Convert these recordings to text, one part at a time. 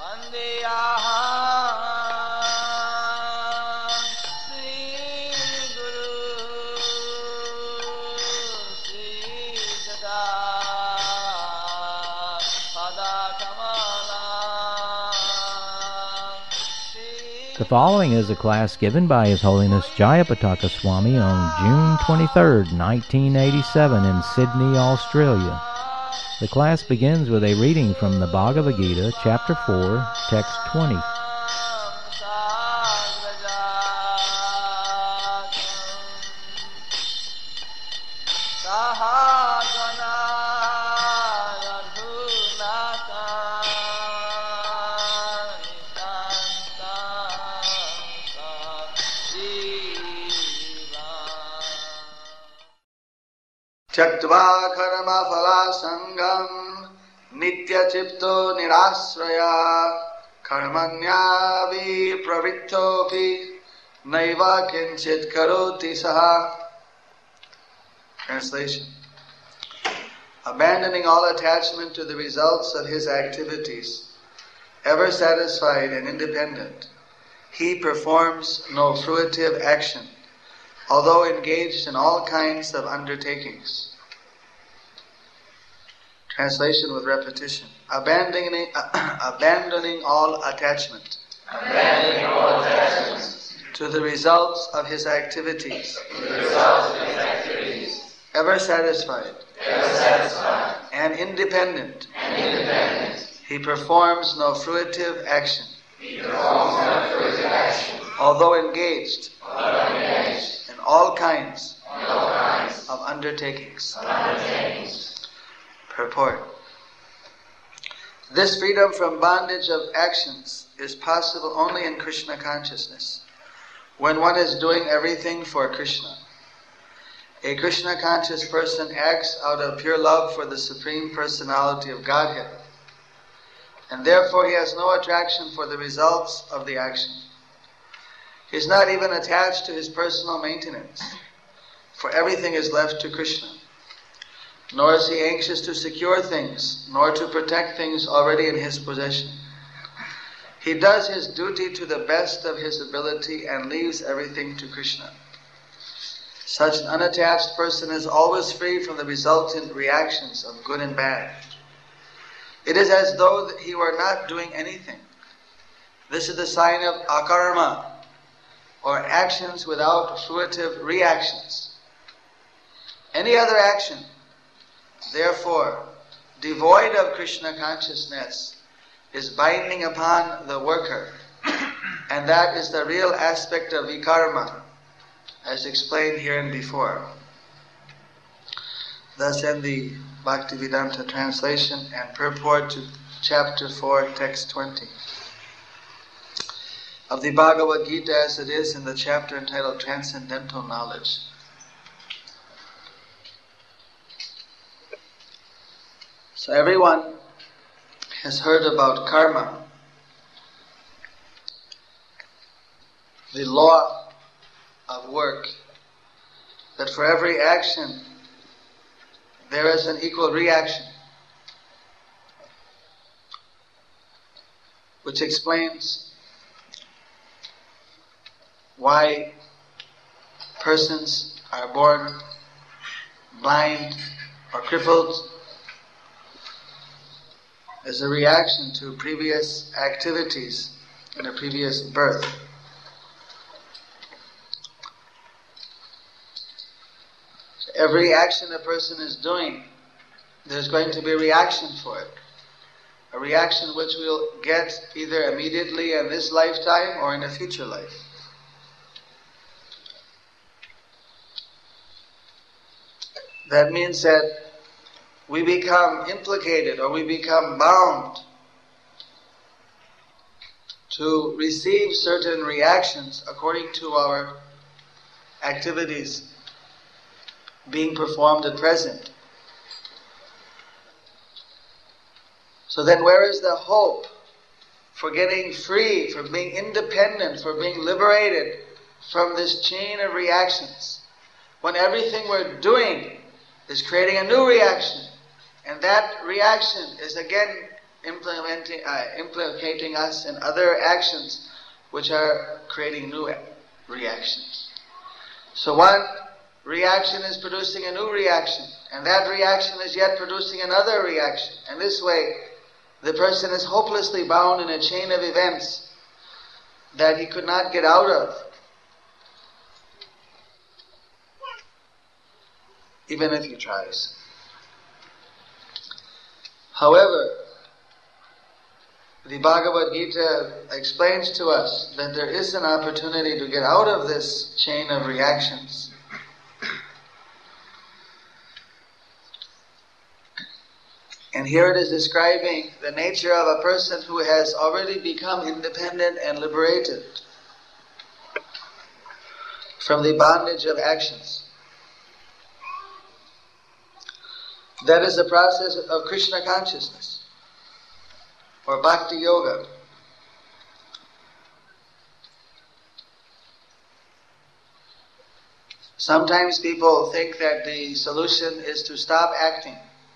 The following is a class given by His Holiness Jayapataka Swami on June 23, 1987 in Sydney, Australia. The class begins with a reading from the Bhagavad Gita, Chapter 4, Text 20. Tyaktva karma phala sangam nitya chipto nirasraya karmanyavi pravrittopi naiva kinchit karoti saha. Translation. Abandoning all attachment to the results of his activities, ever satisfied and independent, he performs no fruitive action, although engaged in all kinds of undertakings. Translation with repetition. Abandoning all attachment. Abandoning all attachments to the results of his activities. Ever satisfied. And independent. He performs no fruitive action. Although engaged in all kinds of undertakings. Purport. This freedom from bondage of actions is possible only in Krishna consciousness, when one is doing everything for Krishna. A Krishna conscious person acts out of pure love for the Supreme Personality of Godhead, and therefore he has no attraction for the results of the action. He is not even attached to his personal maintenance, for everything is left to Krishna. Nor is he anxious to secure things, nor to protect things already in his possession. He does his duty to the best of his ability and leaves everything to Krishna. Such an unattached person is always free from the resultant reactions of good and bad. It is as though he were not doing anything. This is the sign of akarma, or actions without fruitive reactions. Any other action, therefore, devoid of Krishna consciousness, is binding upon the worker, and that is the real aspect of vikarma, as explained here and before. Thus end the Bhaktivedanta translation and purport to Chapter 4, Text 20 of the Bhagavad Gita as it is in the chapter entitled Transcendental Knowledge. So everyone has heard about karma, the law of work, that for every action there is an equal reaction, which explains why persons are born blind or crippled as a reaction to previous activities in a previous birth. So every action a person is doing, there's going to be a reaction for it. A reaction which we'll get either immediately in this lifetime or in a future life. That means that we become implicated or we become bound to receive certain reactions according to our activities being performed at present. So then where is the hope for getting free, for being independent, for being liberated from this chain of reactions, when everything we're doing is creating a new reaction, and that reaction is again implicating us in other actions which are creating new reactions. So one reaction is producing a new reaction, and that reaction is yet producing another reaction. And this way, the person is hopelessly bound in a chain of events that he could not get out of, even if he tries. However, the Bhagavad Gita explains to us that there is an opportunity to get out of this chain of reactions. And here it is describing the nature of a person who has already become independent and liberated from the bondage of actions. That is the process of Krishna consciousness, or Bhakti Yoga. Sometimes people think that the solution is to stop acting.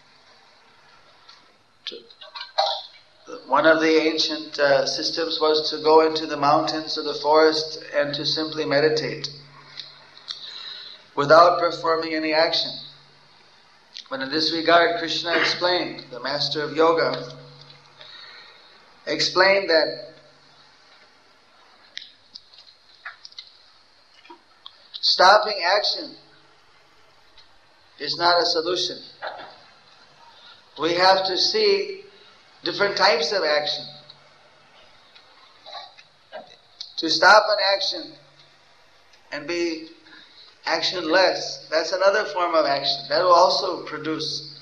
One of the ancient systems was to go into the mountains or the forest and to simply meditate without performing any action. But in this regard, Krishna explained, the master of yoga, explained that stopping action is not a solution. We have to see different types of action. To stop an action and be actionless, that's another form of action. That will also produce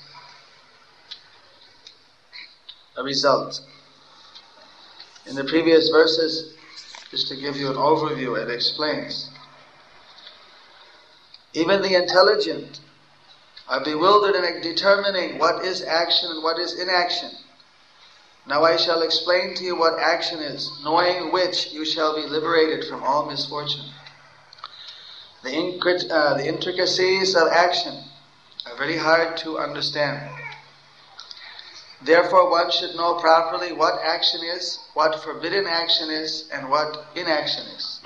a result. In the previous verses, just to give you an overview, it explains. Even the intelligent are bewildered in determining what is action and what is inaction. Now I shall explain to you what action is, knowing which you shall be liberated from all misfortune. The intricacies of action are very hard to understand. Therefore one should know properly what action is, what forbidden action is, and what inaction is.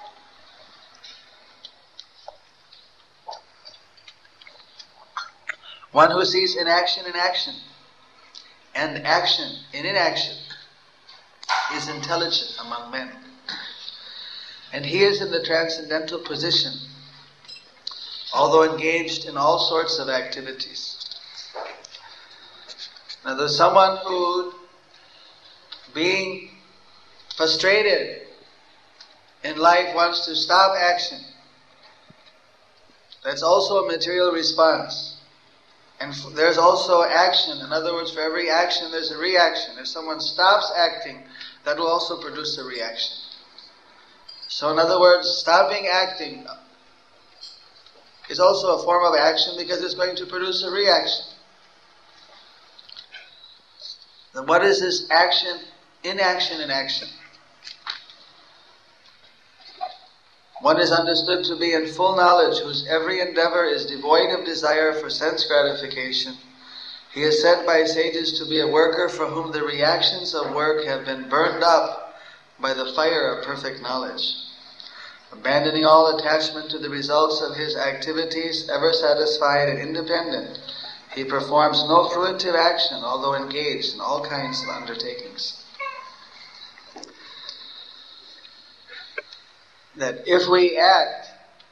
One who sees inaction in action and action in inaction is intelligent among men. And he is in the transcendental position, although engaged in all sorts of activities. Now there's someone who, being frustrated in life, wants to stop action. That's also a material response. And there's also action. In other words, for every action there's a reaction. If someone stops acting, that will also produce a reaction. So in other words, stopping acting is also a form of action because it's going to produce a reaction. Then what is this action, inaction, and action? One is understood to be in full knowledge, whose every endeavor is devoid of desire for sense gratification. He is said by sages to be a worker for whom the reactions of work have been burned up by the fire of perfect knowledge. Abandoning all attachment to the results of his activities, ever satisfied and independent, he performs no fruitive action, although engaged in all kinds of undertakings. That if we act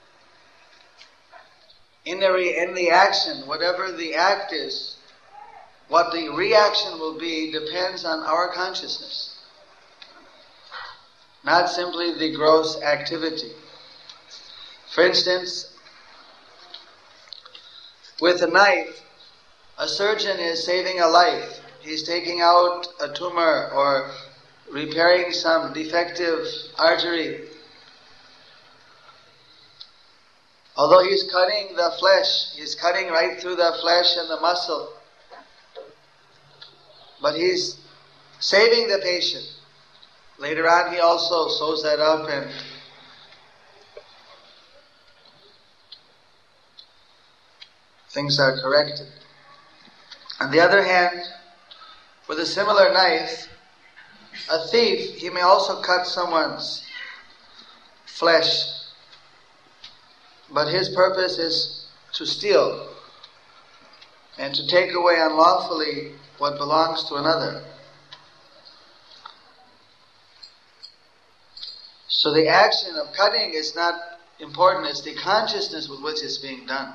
in the action, whatever the act is, what the reaction will be depends on our consciousness, not simply the gross activity. For instance, with a knife, a surgeon is saving a life. He's taking out a tumor or repairing some defective artery. Although he's cutting the flesh, he's cutting right through the flesh and the muscle, but he's saving the patient. Later on he also sews that up and things are corrected. On the other hand, With a similar knife, a thief, he may also cut someone's flesh, but his purpose is to steal and to take away unlawfully what belongs to another. So the action of cutting is not important, it's the consciousness with which it's being done.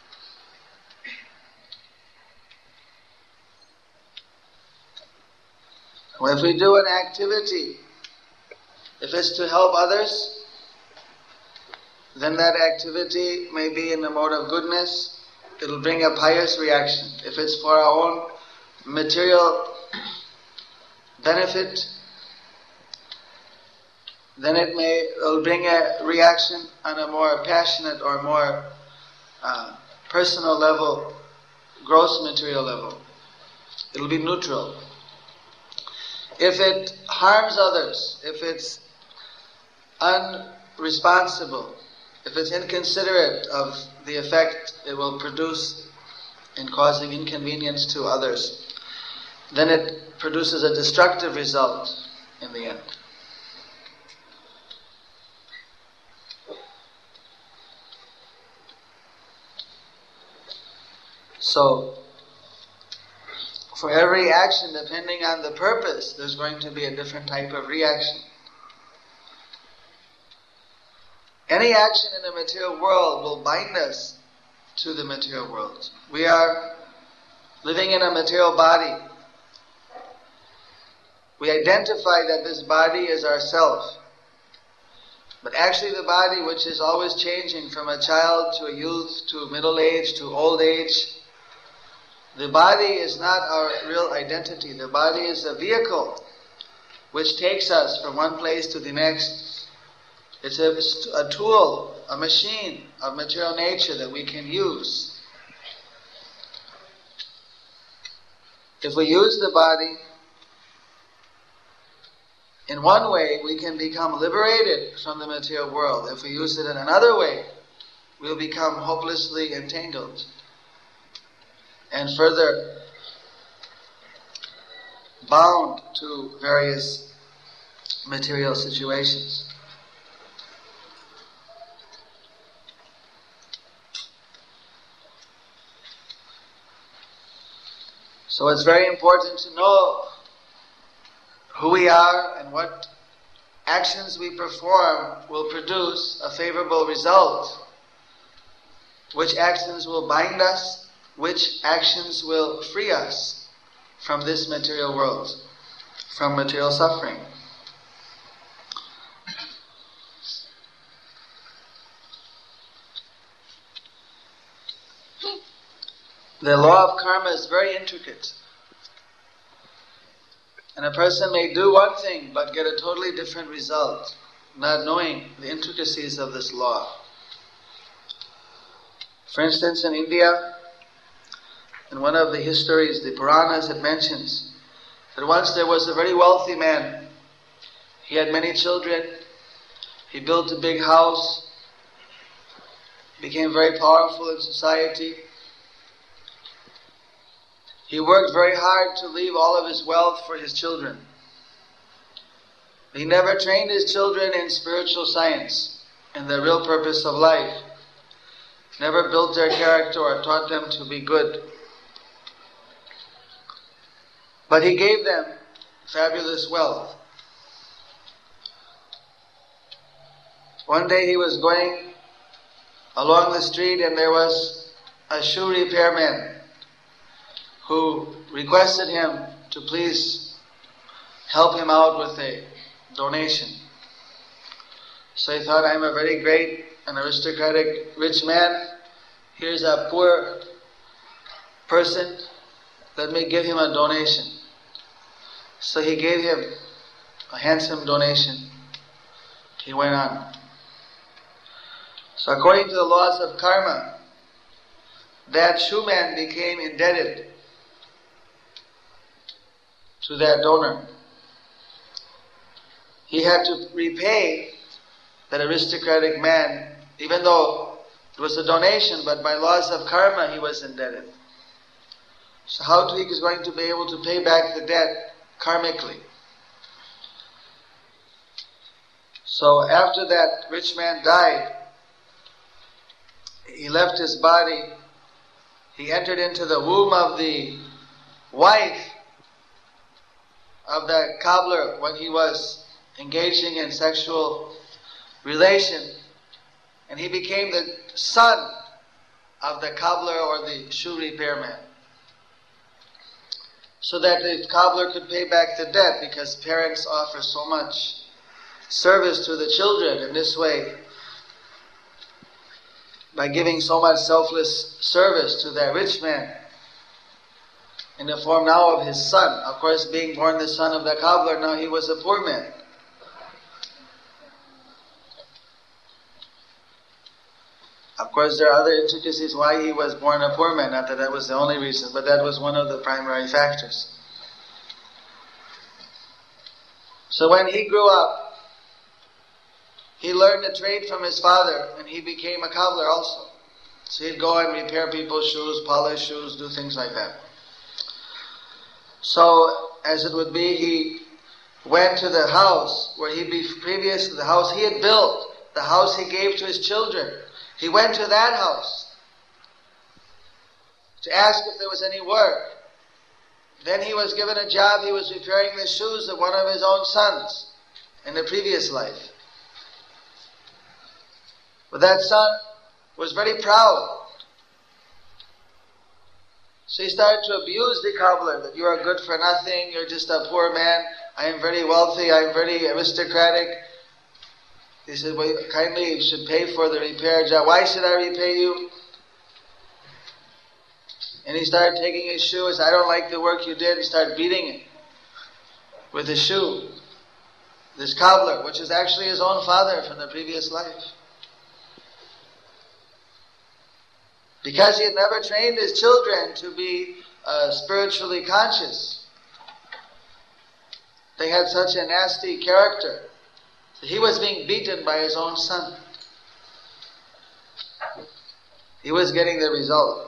Well, if we do an activity, if it's to help others, then that activity may be in the mode of goodness. It'll bring a pious reaction. If it's for our own material benefit, then it'll bring a reaction on a more passionate or more personal level, gross material level. It'll be neutral. If it harms others, if it's unresponsible, if it's inconsiderate of the effect it will produce in causing inconvenience to others, then it produces a destructive result in the end. So, for every action, depending on the purpose, there's going to be a different type of reaction. Any action in the material world will bind us to the material world. We are living in a material body. We identify that this body is ourself. But actually the body, which is always changing from a child to a youth to middle age to old age, the body is not our real identity. The body is a vehicle which takes us from one place to the next. It's a tool, a machine of material nature that we can use. If we use the body in one way, we can become liberated from the material world. If we use it in another way, we'll become hopelessly entangled and further bound to various material situations. So it's very important to know who we are and what actions we perform will produce a favorable result. Which actions will bind us, which actions will free us from this material world, from material suffering. The law of karma is very intricate. And a person may do one thing but get a totally different result, not knowing the intricacies of this law. For instance, in India, in one of the histories, the Puranas, it mentions that once there was a very wealthy man. He had many children. He built a big house, became very powerful in society. He worked very hard to leave all of his wealth for his children. He never trained his children in spiritual science and the real purpose of life. Never built their character or taught them to be good. But he gave them fabulous wealth. One day he was going along the street and there was a shoe repairman who requested him to please help him out with a donation. So he thought, I'm a very great and aristocratic rich man. Here's a poor person. Let me give him a donation. So he gave him a handsome donation. He went on. So according to the laws of karma, that shoeman became indebted to that donor. He had to repay that aristocratic man, even though it was a donation, but by laws of karma he was indebted. So how he is going to be able to pay back the debt karmically? So after that rich man died, he left his body, he entered into the womb of the wife of the cobbler when he was engaging in sexual relation, and he became the son of the cobbler or the shoe repairman, so that the cobbler could pay back the debt, because parents offer so much service to the children in this way, by giving so much selfless service to that rich man in the form now of his son. Of course, being born the son of the cobbler, now he was a poor man. Of course, there are other intricacies why he was born a poor man, not that that was the only reason, but that was one of the primary factors. So when he grew up, he learned a trade from his father, and he became a cobbler also. So he'd go and repair people's shoes, polish shoes, do things like that. So, as it would be, he went to the house where previous to the house he had built, the house he gave to his children. He went to that house to ask if there was any work. Then he was given a job, he was repairing the shoes of one of his own sons in the previous life. But that son was very proud. So he started to abuse the cobbler, that you are good for nothing, you're just a poor man, I am very wealthy, I am very aristocratic. He said, well, kindly you should pay for the repair job. Why should I repay you? And he started taking his shoe. He said, I don't like the work you did. He started beating him with his shoe. This cobbler, which is actually his own father from the previous life. Because he had never trained his children to be spiritually conscious. They had such a nasty character. He was being beaten by his own son. He was getting the result.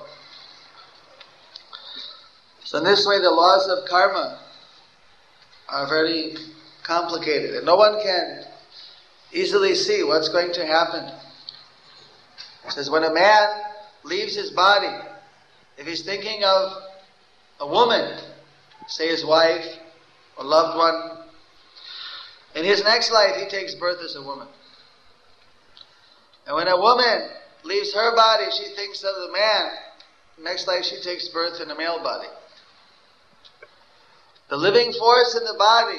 So in this way, the laws of karma are very complicated, and no one can easily see what's going to happen. It says when a man leaves his body, if he's thinking of a woman, say his wife or loved one, in his next life he takes birth as a woman. And when a woman leaves her body, she thinks of the man, next life she takes birth in a male body. The living force in the body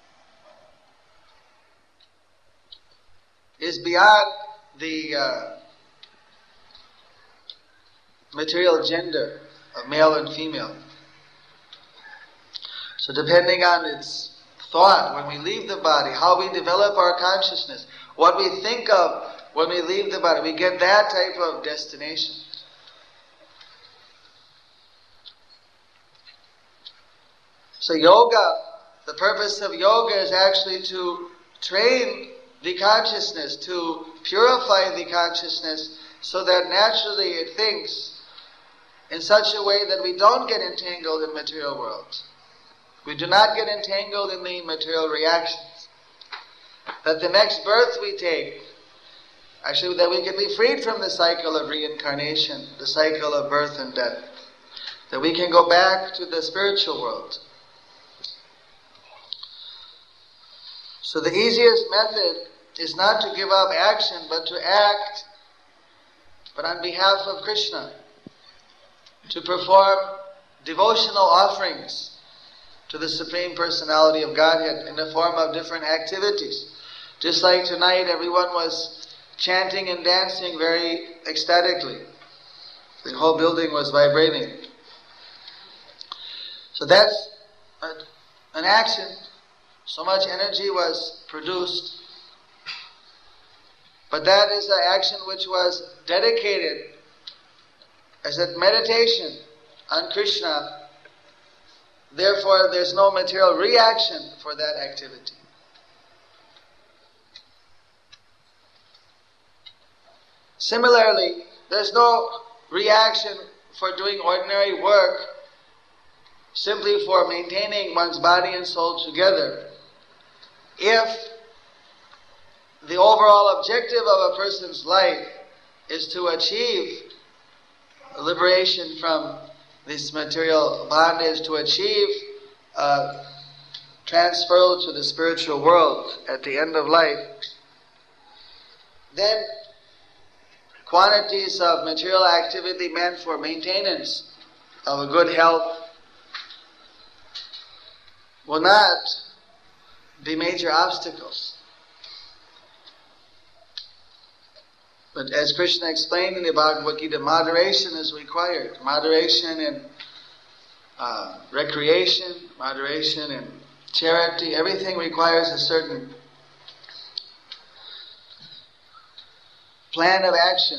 is beyond the material gender of male and female. So depending on its thought, when we leave the body, how we develop our consciousness, what we think of when we leave the body, we get that type of destination. So yoga, the purpose of yoga is actually to train the consciousness, to purify the consciousness so that naturally it thinks in such a way that we don't get entangled in material world. We do not get entangled in the material reactions. That the next birth we take, actually that we can be freed from the cycle of reincarnation, the cycle of birth and death. That we can go back to the spiritual world. So the easiest method is not to give up action, but to act, but on behalf of Krishna, to perform devotional offerings to the Supreme Personality of Godhead in the form of different activities. Just like tonight, everyone was chanting and dancing very ecstatically. The whole building was vibrating. So that's an action. So much energy was produced. But that is an action which was dedicated as a meditation on Krishna. Therefore, there's no material reaction for that activity. Similarly, there's no reaction for doing ordinary work simply for maintaining one's body and soul together. If the overall objective of a person's life is to achieve liberation from this material bondage, to achieve transfer to the spiritual world at the end of life, then quantities of material activity meant for maintenance of a good health will not be major obstacles. But as Krishna explained in the Bhagavad Gita, moderation is required. Moderation in recreation, moderation in charity, everything requires a certain plan of action,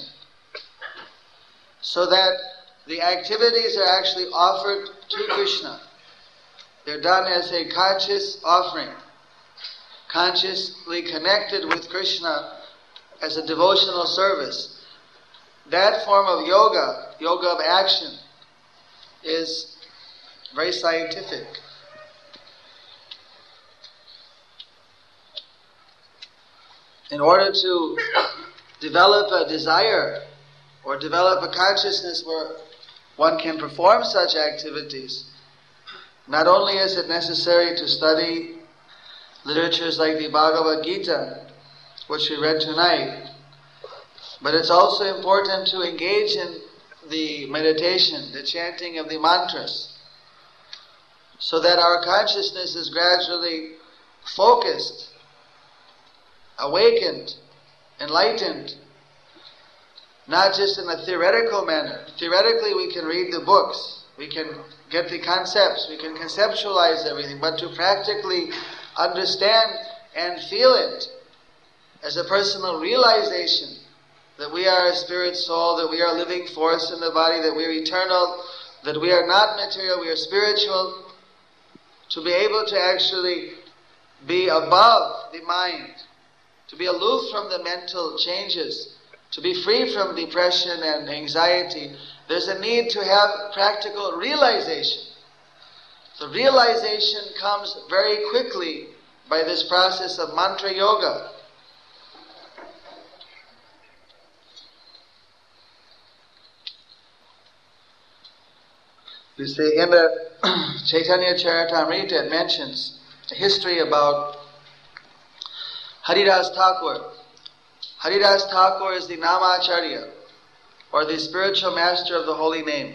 so that the activities are actually offered to Krishna. They're done as a conscious offering, consciously connected with Krishna as a devotional service. That form of yoga, yoga of action, is very scientific. In order to develop a desire or develop a consciousness where one can perform such activities, not only is it necessary to study literatures like the Bhagavad Gita, which we read tonight, but it's also important to engage in the meditation, the chanting of the mantras, so that our consciousness is gradually focused, awakened, enlightened, not just in a theoretical manner. Theoretically we can read the books, we can get the concepts, we can conceptualize everything, but to practically understand and feel it as a personal realization that we are a spirit soul, that we are a living force in the body, that we are eternal, that we are not material, we are spiritual, to be able to actually be above the mind, to be aloof from the mental changes, to be free from depression and anxiety, there's a need to have practical realization. The realization comes very quickly by this process of mantra yoga. You see, in the Chaitanya Charitamrita it mentions a history about Haridas Thakur. Haridas Thakur is the Namacharya, or the spiritual master of the holy name.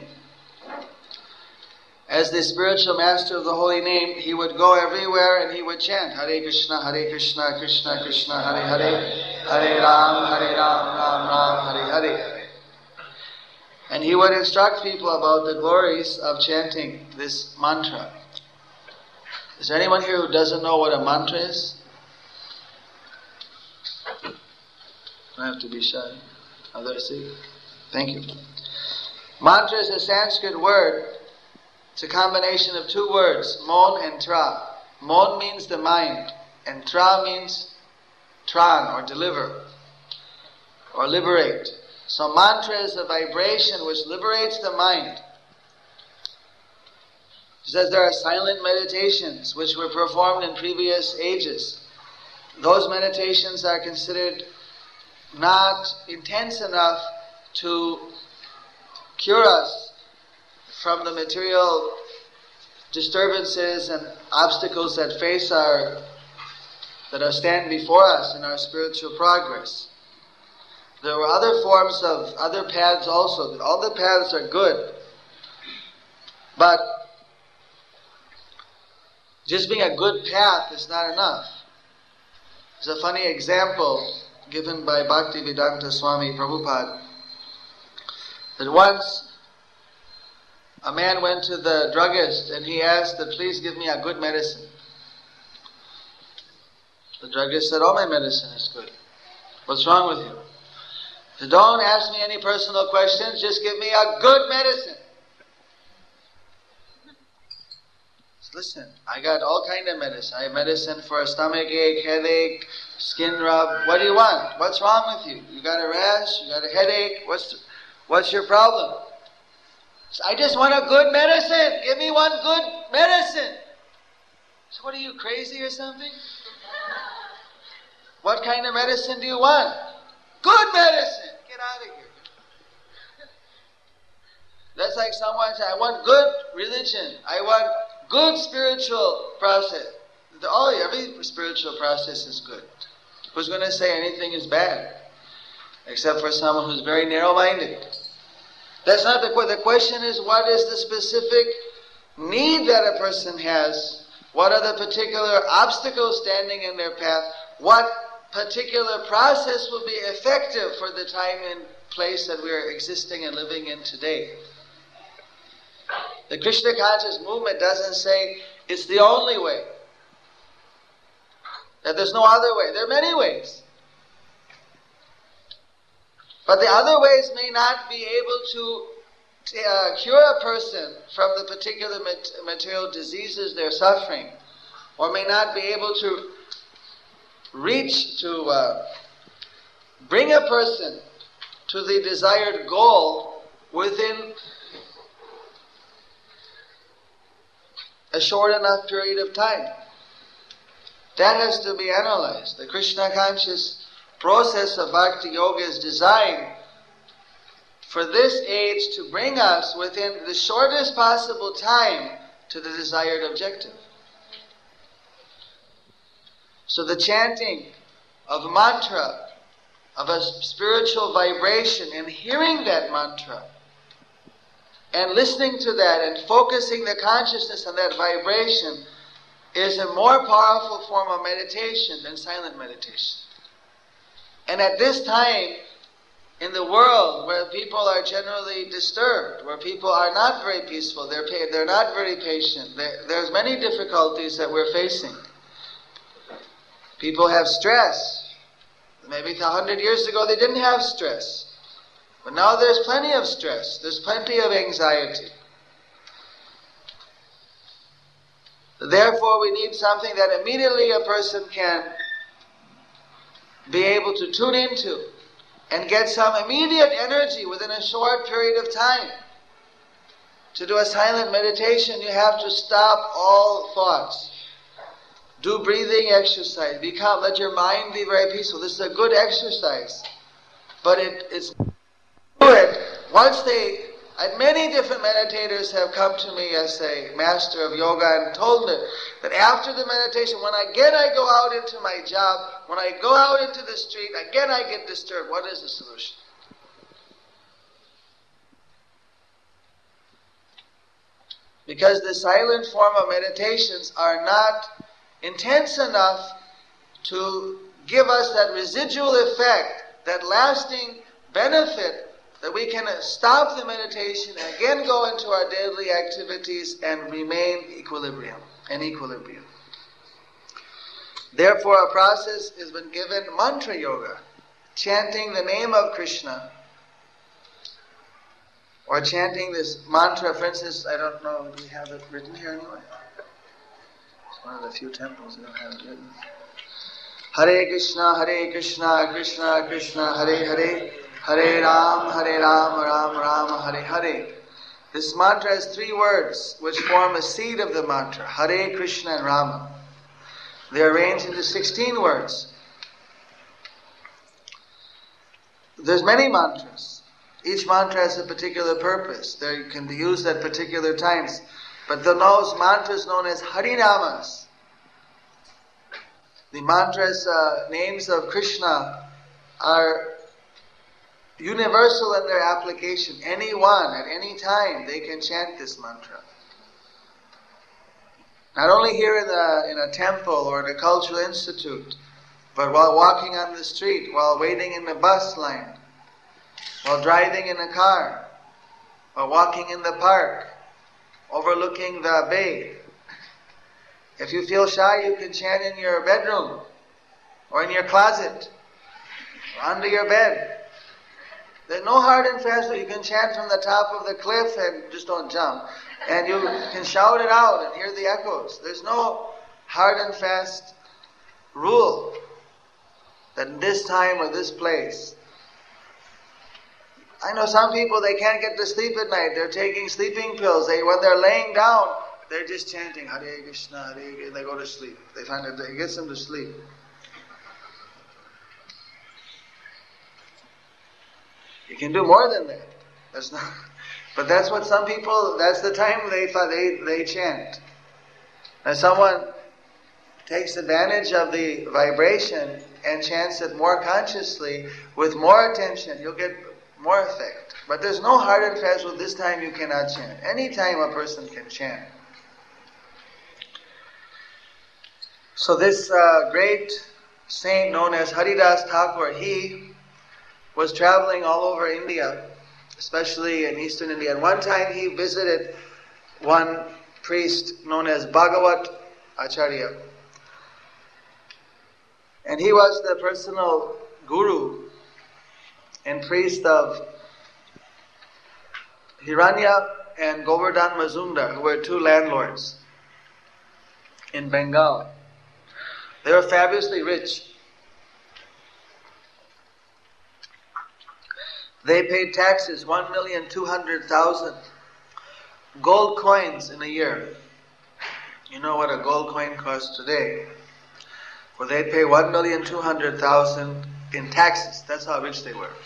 As the spiritual master of the holy name, he would go everywhere and he would chant Hare Krishna, Krishna Krishna, Hare Hare, Hare Ram, Ram Ram, Hare Hare. And he would instruct people about the glories of chanting this mantra. Is there anyone here who doesn't know what a mantra is? Don't have to be shy. Others see. Thank you. Mantra is a Sanskrit word. It's a combination of two words, mon and tra. Mon means the mind, and tra means tran, or deliver, or liberate. So mantra is a vibration which liberates the mind. He says there are silent meditations which were performed in previous ages. Those meditations are considered not intense enough to cure us from the material disturbances and obstacles that stand before us in our spiritual progress. There were other forms of other paths also. All the paths are good, but just being a good path is not enough. There's a funny example given by Bhaktivedanta Swami Prabhupada, that once a man went to the druggist and he asked that please give me a good medicine. The druggist said, all my medicine is good. What's wrong with you? He said, don't ask me any personal questions, just give me a good medicine. Listen, I got all kind of medicine. I have medicine for a stomach ache, headache, skin rub. What do you want? What's wrong with you? You got a rash? You got a headache? What's your problem? I just want a good medicine. Give me one good medicine. So what are you, crazy or something? What kind of medicine do you want? Good medicine. Get out of here. That's like someone saying, I want good religion. I want good spiritual process. Every spiritual process is good. Who's going to say anything is bad? Except for someone who's very narrow-minded. That's not the question. The question is, what is the specific need that a person has? What are the particular obstacles standing in their path? What particular process will be effective for the time and place that we are existing and living in today? The Krishna conscious movement doesn't say it's the only way, that there's no other way. There are many ways. But the other ways may not be able to cure a person from the particular material diseases they're suffering, or may not be able to reach to bring a person to the desired goal within a short enough period of time. That has to be analyzed. The Krishna conscious process of Bhakti Yoga is designed for this age to bring us within the shortest possible time to the desired objective. So the chanting of mantra, of a spiritual vibration, and hearing that mantra, and listening to that and focusing the consciousness on that vibration is a more powerful form of meditation than silent meditation. And at this time, in the world where people are generally disturbed, where people are not very peaceful, they're not very patient, there's many difficulties that we're facing. People have stress. Maybe 100 years ago they didn't have stress. But now there's plenty of stress. There's plenty of anxiety. Therefore, we need something that immediately a person can be able to tune into and get some immediate energy within a short period of time. To do a silent meditation, you have to stop all thoughts. Do breathing exercise. Let your mind be very peaceful. This is a good exercise. But it's good. Many different meditators have come to me as a master of yoga and told me that after the meditation, when I go out into my job, when I go out into the street, again I get disturbed. What is the solution? Because the silent form of meditations are not intense enough to give us that residual effect, that lasting benefit, that we can stop the meditation and again go into our daily activities and remain in equilibrium. Therefore, a process has been given, mantra yoga, chanting the name of Krishna, or chanting this mantra. For instance, I don't know, do we have it written here anyway? It's one of the few temples that don't have it written. Hare Krishna, Krishna Krishna, Hare Hare, Hare Ram, Ram Ram, Hare Hare. This mantra has 3 words which form a seed of the mantra, Hare Krishna and Rama. They are arranged into 16 words. There's many mantras. Each mantra has a particular purpose. They can be used at particular times. But those mantras known as Harinamas, the mantras, names of Krishna, are universal in their application. Anyone, at any time, they can chant this mantra. Not only here in a temple or in a cultural institute, but while walking on the street, while waiting in the bus line, while driving in a car, while walking in the park, overlooking the bay. If you feel shy, you can chant in your bedroom, or in your closet, or under your bed. There's no hard and fast rule. You can chant from the top of the cliff and just don't jump. And you can shout it out and hear the echoes. There's no hard and fast rule that in this time or this place. I know some people, they can't get to sleep at night. They're taking sleeping pills. When they're laying down, they're just chanting Hare Krishna, Hare Krishna. They go to sleep. They find it gets them to sleep. You can do more than that. That's not. But that's what some people. That's the time they chant. Now someone takes advantage of the vibration and chants it more consciously with more attention. You'll get more effect. But there's no hard and fast rule. This time you cannot chant. Any time a person can chant. So this great saint known as Haridas Thakur, he was traveling all over India, especially in eastern India. And one time he visited one priest known as Bhagavat Acharya. And he was the personal guru and priest of Hiranya and Govardhan Mazumdar, who were two landlords in Bengal. They were fabulously rich. They paid taxes, 1,200,000 gold coins in a year. You know what a gold coin costs today. Well, they'd pay 1,200,000 in taxes. That's how rich they were.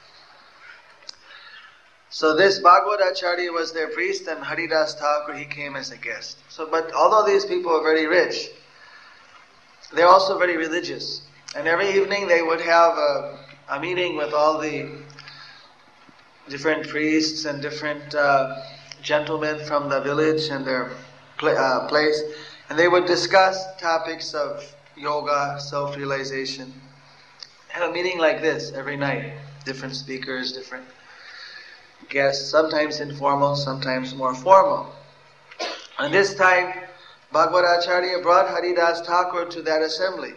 So this Bhagavad Acharya was their priest, and Haridas Thakur, he came as a guest. But although these people were very rich, they're also very religious. And every evening they would have a meeting with all the different priests and different gentlemen from the village and their place. And they would discuss topics of yoga, self-realization. Have a meeting like this every night. Different speakers, different guests, sometimes informal, sometimes more formal. And this time, Bhagavad Acharya brought Haridas Thakur to that assembly.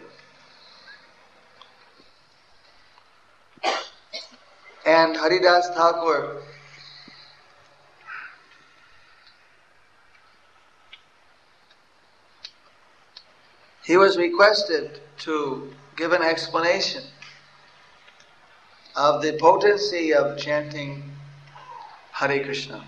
And Haridas Thakur he was requested to give an explanation of the potency of chanting Hare Krishna.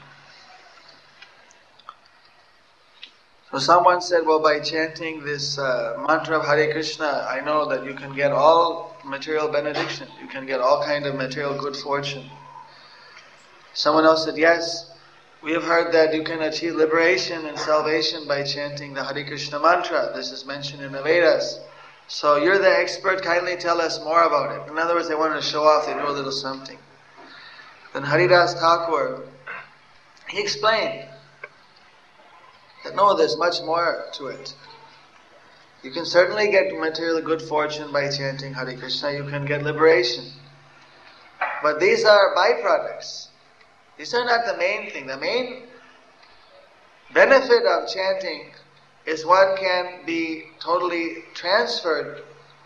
So someone said, well, by chanting this mantra of Hare Krishna, I know that you can get all material benediction. You can get all kind of material good fortune. Someone else said, yes, we have heard that you can achieve liberation and salvation by chanting the Hare Krishna mantra. This is mentioned in the Vedas. So you're the expert, kindly tell us more about it. In other words, they wanted to show off they knew a little something. Then Haridas Thakur, he explained that no, there's much more to it. You can certainly get material good fortune by chanting Hare Krishna. You can get liberation. But these are byproducts. These are not the main thing. The main benefit of chanting is one can be totally transferred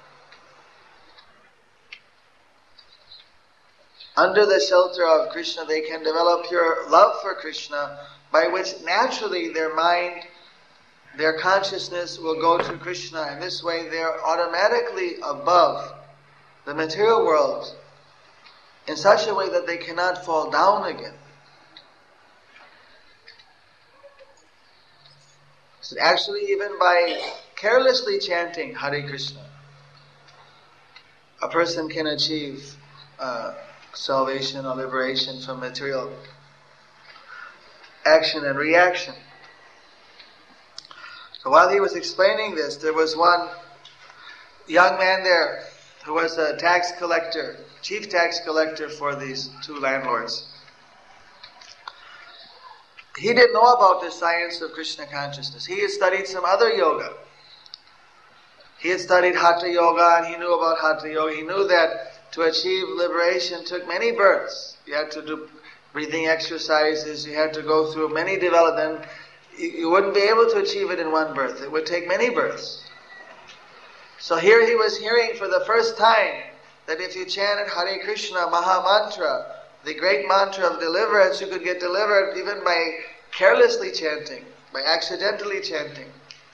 under the shelter of Krishna. They can develop pure love for Krishna, by which naturally their mind, their consciousness will go to Krishna. And this way they are automatically above the material world in such a way that they cannot fall down again. So actually, even by carelessly chanting Hare Krishna, a person can achieve salvation or liberation from material action and reaction. So while he was explaining this, there was one young man there who was a tax collector, chief tax collector for these two landlords. He didn't know about the science of Krishna consciousness. He had studied some other yoga. He had studied Hatha Yoga, and he knew about Hatha Yoga. He knew that to achieve liberation took many births. You had to do breathing exercises. You had to go through many development. You wouldn't be able to achieve it in one birth. It would take many births. So here he was hearing for the first time that if you chanted Hare Krishna Maha Mantra, the great mantra of deliverance, you could get delivered even by carelessly chanting, by accidentally chanting.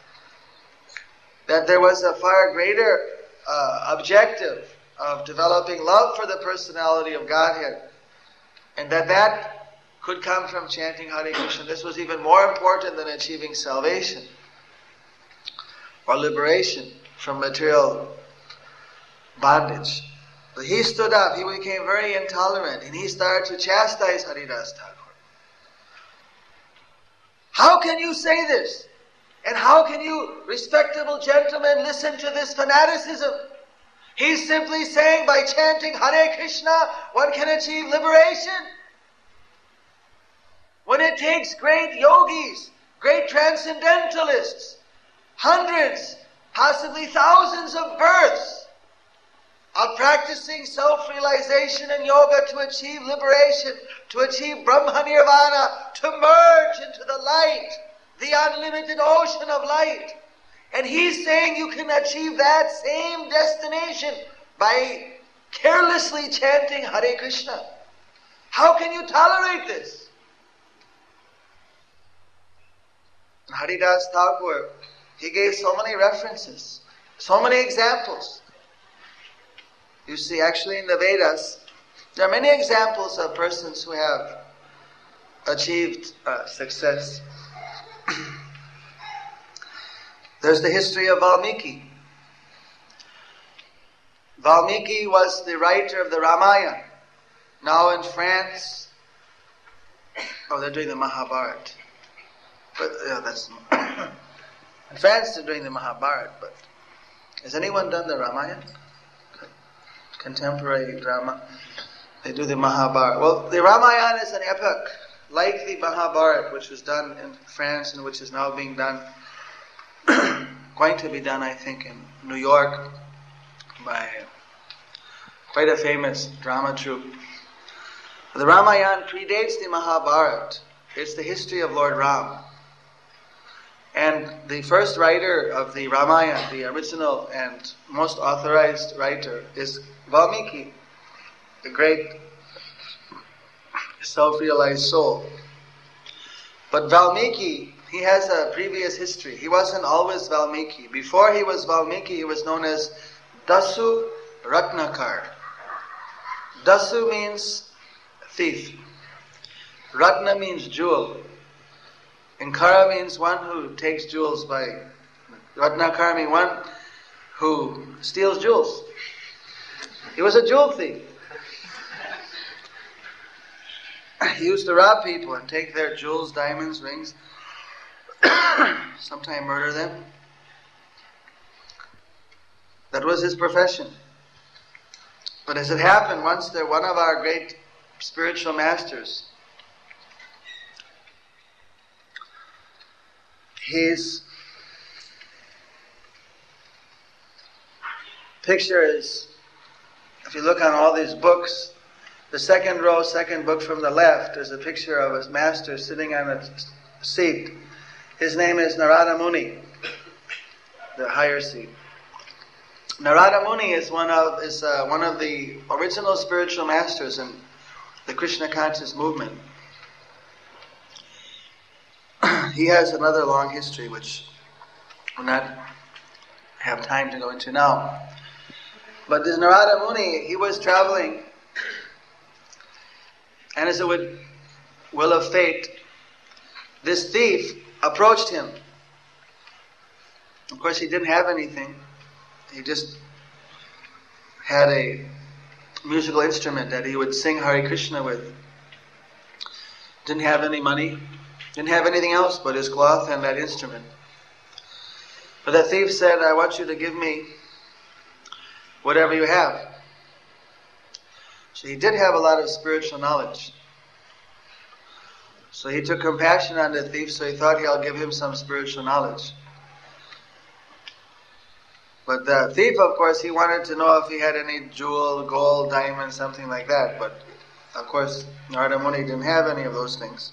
That there was a far greater objective of developing love for the personality of Godhead and that could come from chanting Hare Krishna. This was even more important than achieving salvation or liberation from material bondage. But he stood up, he became very intolerant, and he started to chastise Haridas Thakur. How can you say this? And how can you, respectable gentlemen, listen to this fanaticism? He's simply saying by chanting Hare Krishna, one can achieve liberation. When it takes great yogis, great transcendentalists, hundreds, possibly thousands of births of practicing self-realization and yoga to achieve liberation, to achieve Brahma Nirvana, to merge into the light, the unlimited ocean of light. And he's saying you can achieve that same destination by carelessly chanting Hare Krishna. How can you tolerate this? And Haridas Thakur, he gave so many references, so many examples. You see, actually in the Vedas, there are many examples of persons who have achieved success. There's the history of Valmiki. Valmiki was the writer of the Ramayana. Now in France, they're doing the Mahabharata. But that's in France they're doing the Mahabharata. But has anyone done the Ramayana? Contemporary drama. They do the Mahabharata. Well, the Ramayana is an epic, like the Mahabharata, which was done in France and which is now being done, going to be done, I think, in New York by quite a famous drama troupe. The Ramayana predates the Mahabharata. It's the history of Lord Ram. And the first writer of the Ramayana, the original and most authorized writer, is Valmiki, the great self-realized soul. But Valmiki, he has a previous history. He wasn't always Valmiki. Before he was Valmiki, he was known as Dasu Ratnakar. Dasu means thief. Ratna means jewel. And Kara means one who takes jewels by... Ratnakar means one who steals jewels. He was a jewel thief. He used to rob people and take their jewels, diamonds, rings, sometimes murder them. That was his profession. But as it happened, once one of our great spiritual masters, his picture is, if you look on all these books, the second row, second book from the left, is a picture of his master sitting on a seat. His name is Narada Muni, the higher seat. Narada Muni is one of the original spiritual masters in the Krishna conscious movement. He has another long history which we'll not have time to go into now. But this Narada Muni, he was traveling, and as it would will of fate, this thief approached him. Of course, he didn't have anything. He just had a musical instrument that he would sing Hare Krishna with. Didn't have any money. Didn't have anything else but his cloth and that instrument. But the thief said, I want you to give me whatever you have. So he did have a lot of spiritual knowledge. So he took compassion on the thief, so he thought I'll give him some spiritual knowledge. But the thief, of course, he wanted to know if he had any jewel, gold, diamond, something like that. But, of course, Narada Muni didn't have any of those things.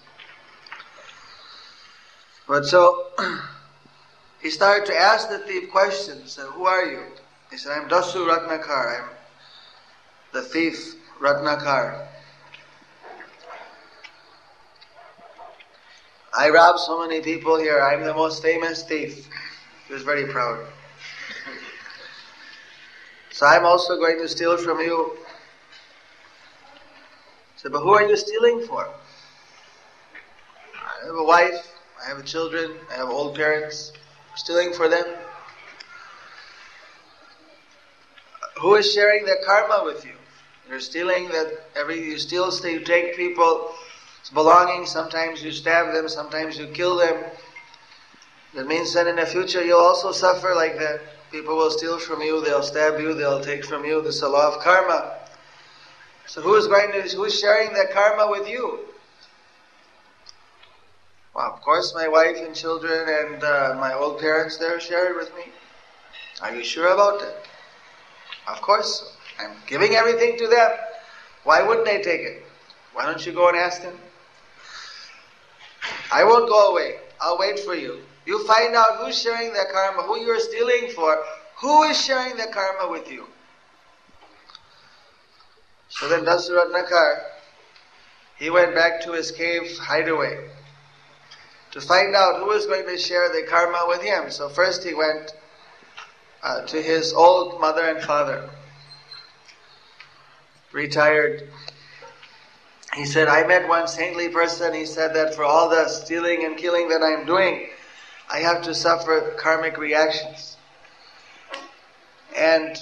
But so, he started to ask the thief questions. He said, who are you? He said, I'm Dasu Ratnakar. I'm the thief, Ratnakar. I robbed so many people here. I'm the most famous thief. He was very proud. So I'm also going to steal from you. said, but who are you stealing for? I have a wife, I have children, I have old parents. Stealing for them. Who is sharing their karma with you? You're stealing you take people's belongings, sometimes you stab them, sometimes you kill them. That means that in the future you'll also suffer like that. People will steal from you, they'll stab you, they'll take from you. This is a law of karma. So who's sharing their karma with you? Well, of course my wife and children and my old parents, they're shared with me. Are you sure about that? Of course so. I'm giving everything to them. Why wouldn't they take it? Why don't you go and ask them? I won't go away. I'll wait for you. You find out who's sharing their karma, who you're stealing for, who is sharing their karma with you. So then Dasuratnakar, he went back to his cave hideaway to find out who was going to share the karma with him. So first he went to his old mother and father, retired. He said, I met one saintly person. He said that for all the stealing and killing that I'm doing, I have to suffer karmic reactions. And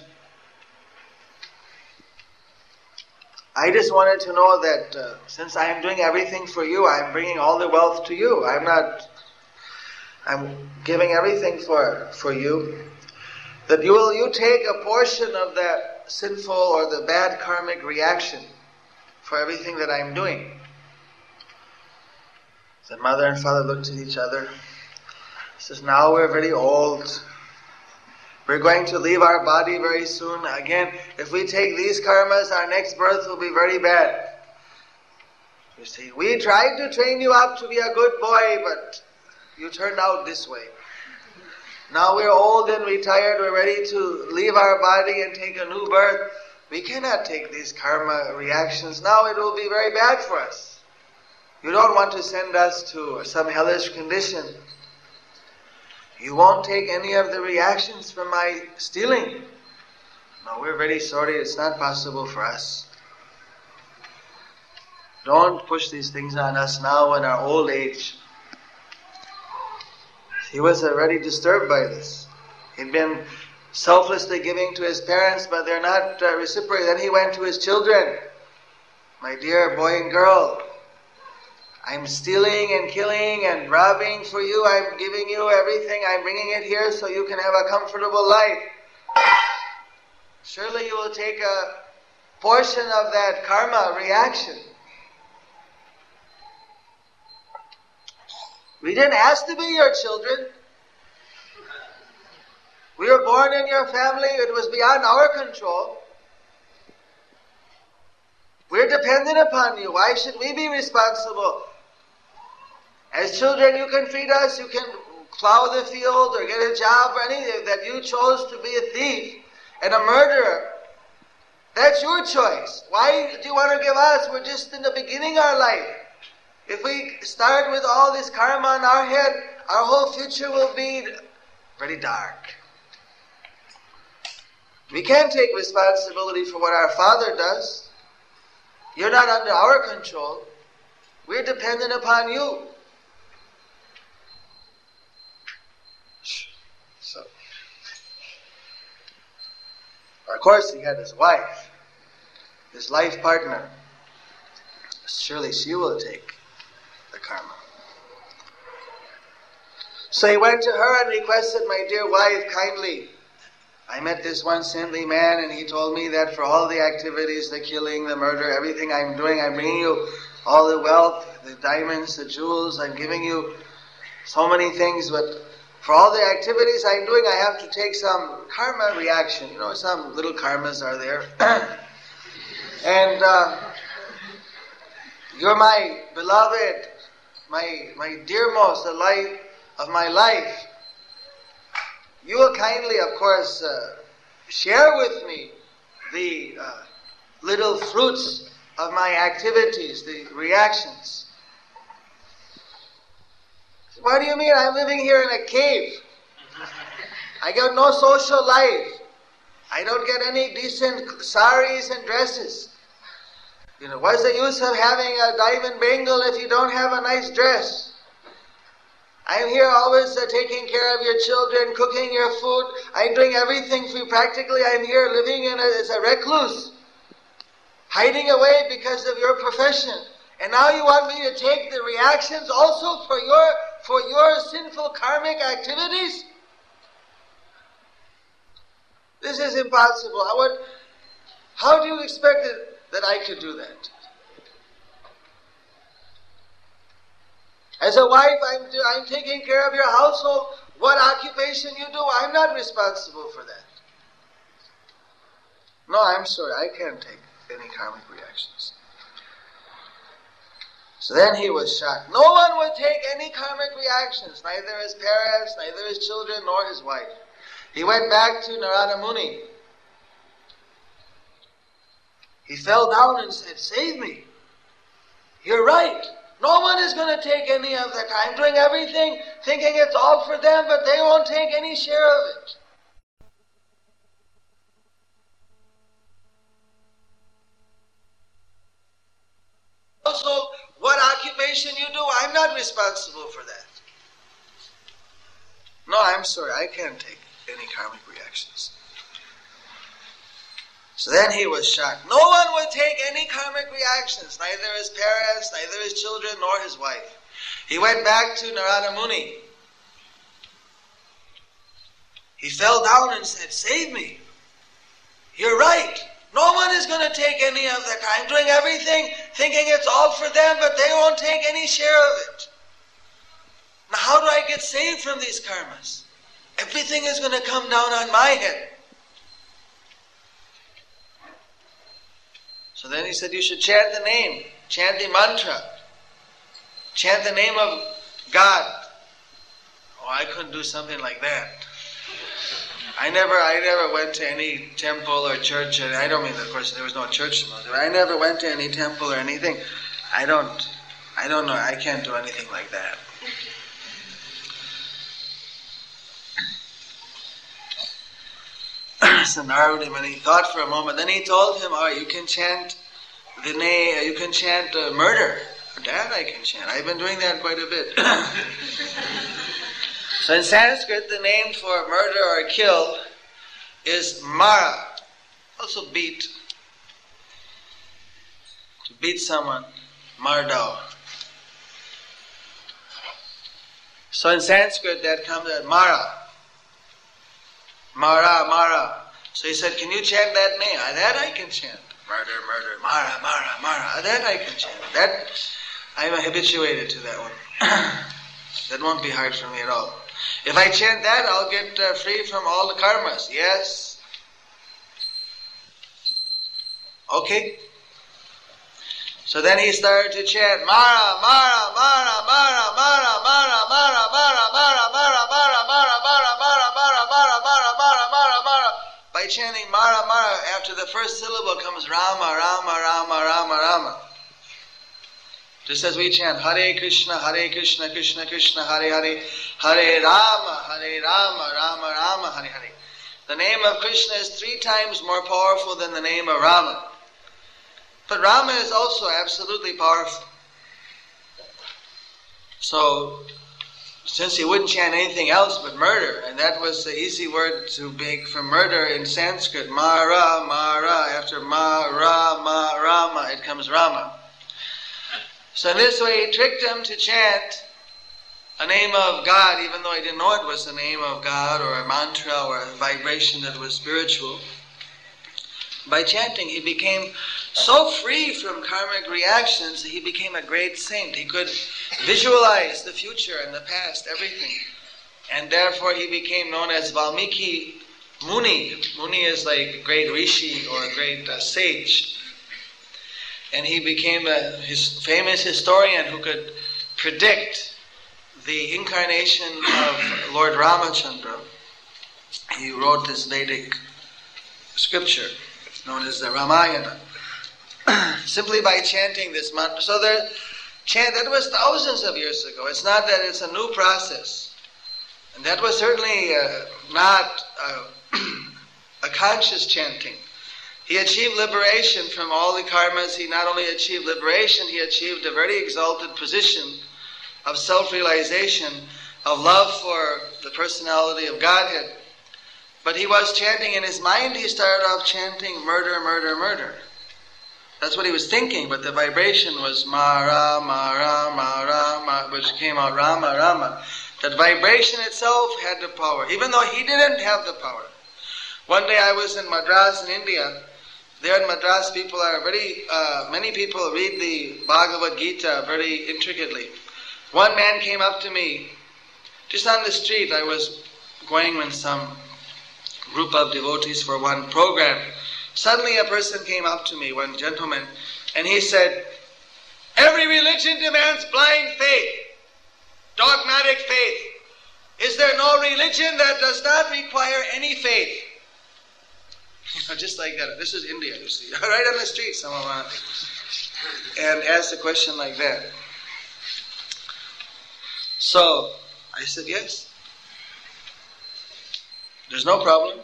I just wanted to know that since I am doing everything for you, I'm bringing all the wealth to you. I'm giving everything for you. That you take a portion of that sinful or the bad karmic reaction for everything that I'm doing. The mother and father looked at each other. He says, now we're very old. We're going to leave our body very soon. Again, if we take these karmas, our next birth will be very bad. You see, we tried to train you up to be a good boy, but you turned out this way. Now we're old and retired, we're ready to leave our body and take a new birth. We cannot take these karma reactions. Now it will be very bad for us. You don't want to send us to some hellish condition. You won't take any of the reactions from my stealing. No, we're very sorry, it's not possible for us. Don't push these things on us now in our old age. He was already disturbed by this. He'd been selflessly giving to his parents, but they're not reciprocating. Then he went to his children. My dear boy and girl, I'm stealing and killing and robbing for you. I'm giving you everything. I'm bringing it here so you can have a comfortable life. Surely you will take a portion of that karma reaction. We didn't ask to be your children. We were born in your family. It was beyond our control. We're dependent upon you. Why should we be responsible? As children, you can feed us, you can plow the field or get a job or anything. That you chose to be a thief and a murderer, that's your choice. Why do you want to give us? We're just in the beginning of our life. If we start with all this karma on our head, our whole future will be very dark. We can't take responsibility for what our Father does. You're not under our control. We're dependent upon you. So, of course, he had his wife, his life partner. Surely she will take the karma. So he went to her and requested, my dear wife, kindly, I met this one saintly man and he told me that for all the activities, the killing, the murder, everything I'm doing, I'm bringing you all the wealth, the diamonds, the jewels, I'm giving you so many things, but for all the activities I'm doing, I have to take some karma reaction. You know, some little karmas are there. And you're my beloved, my dearmost, the light of my life. You will kindly, of course, share with me the little fruits of my activities, the reactions. What do you mean? I'm living here in a cave. I got no social life. I don't get any decent saris and dresses. What's the use of having a diamond bangle if you don't have a nice dress? I'm here always taking care of your children, cooking your food. I'm doing everything for you. Practically, I'm here living as a recluse, hiding away because of your profession. And now you want me to take the reactions also for your sinful karmic activities? This is impossible. How do you expect that I could do that? As a wife, I'm taking care of your household. What occupation you do, I'm not responsible for that. No, I'm sorry, I can't take any karmic reactions. So then he was shocked. No one would take any karmic reactions, neither his parents, neither his children, nor his wife. He went back to Narada Muni. He fell down and said, "Save me. You're right. No one is going to take any of that. I'm doing everything, thinking it's all for them, but they won't take any share of it." Also, what occupation you do, I'm not responsible for that. No, I'm sorry, I can't take any karmic reactions. So then he was shocked. No one would take any karmic reactions, neither his parents, neither his children, nor his wife. He went back to Narada Muni. He fell down and said, "Save me. You're right. No one is going to take any of that. I'm doing everything, thinking it's all for them, but they won't take any share of it. Now how do I get saved from these karmas? Everything is going to come down on my head." So then he said, "You should chant the name, chant the mantra, chant the name of God." Oh, I couldn't do something like that. I never went to any temple or church, and I don't mean, of course, there was no church in those days. I never went to any temple or anything. I don't know, I can't do anything like that. So Narada Muni thought for a moment, then he told him, "All right, you can chant the name, you can chant murder." That I can chant. I've been doing that quite a bit. So in Sanskrit, the name for murder or kill is mara, also beat. To beat someone, mardo. So in Sanskrit, that comes as mara. Mara. So he said, "Can you chant that name?" That I can chant. Murder, mara. That I can chant. That I'm habituated to that one. That won't be hard for me at all. If I chant that, I'll get free from all the karmas. Yes. Okay. So then he started to chant Mara. By chanting Mara, after the first syllable comes Rama. Just as we chant Hare Krishna, Krishna Krishna, Hare Hare, Hare Rama, Rama Rama, Hare Hare. The name of Krishna is 3 times more powerful than the name of Rama. But Rama is also absolutely powerful. So, since he wouldn't chant anything else but murder, and that was the easy word to make for murder in Sanskrit, Mara, after Rama, it comes Rama. So in this way, he tricked him to chant a name of God, even though he didn't know it was the name of God or a mantra or a vibration that was spiritual. By chanting, he became so free from karmic reactions that he became a great saint. He could visualize the future and the past, everything. And therefore he became known as Valmiki Muni. Muni is like a great rishi or a great sage. And he became a famous historian who could predict the incarnation of Lord Ramachandra. He wrote this Vedic scripture known as the Ramayana, simply by chanting this mantra. So that was thousands of years ago. It's not that it's a new process. And that was certainly not a conscious chanting. He achieved liberation from all the karmas. He not only achieved liberation, he achieved a very exalted position of self-realization, of love for the personality of Godhead. But he was chanting in his mind, he started off chanting murder, murder, murder. That's what he was thinking, but the vibration was Mara, Mara, Mara, Mara, which came out Rama, Rama. That vibration itself had the power, even though he didn't have the power. One day I was in Madras in India. There in Madras, people are many people read the Bhagavad Gita very intricately. One man came up to me, just on the street. I was going with some group of devotees for one program. Suddenly a person came up to me, one gentleman, and he said, "Every religion demands blind faith, dogmatic faith. Is there no religion that does not require any faith?" Just like that. This is India, you see. Right on the street, someone and asked a question like that. So, I said, yes. There's no problem.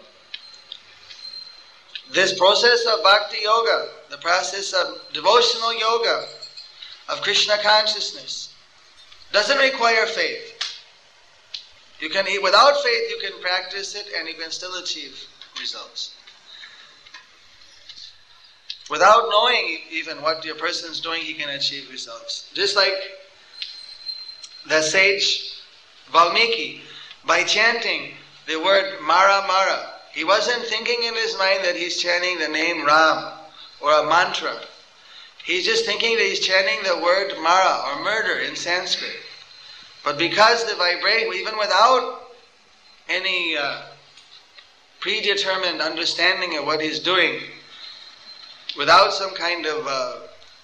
This process of bhakti yoga, the process of devotional yoga, of Krishna consciousness, doesn't require faith. Without faith, you can practice it and you can still achieve results. Without knowing even what your person's doing, he can achieve results. Just like the sage Valmiki, by chanting the word Mara Mara, he wasn't thinking in his mind that he's chanting the name Ram or a mantra. He's just thinking that he's chanting the word Mara or murder in Sanskrit. But because the vibration, even without any predetermined understanding of what he's doing, without some kind of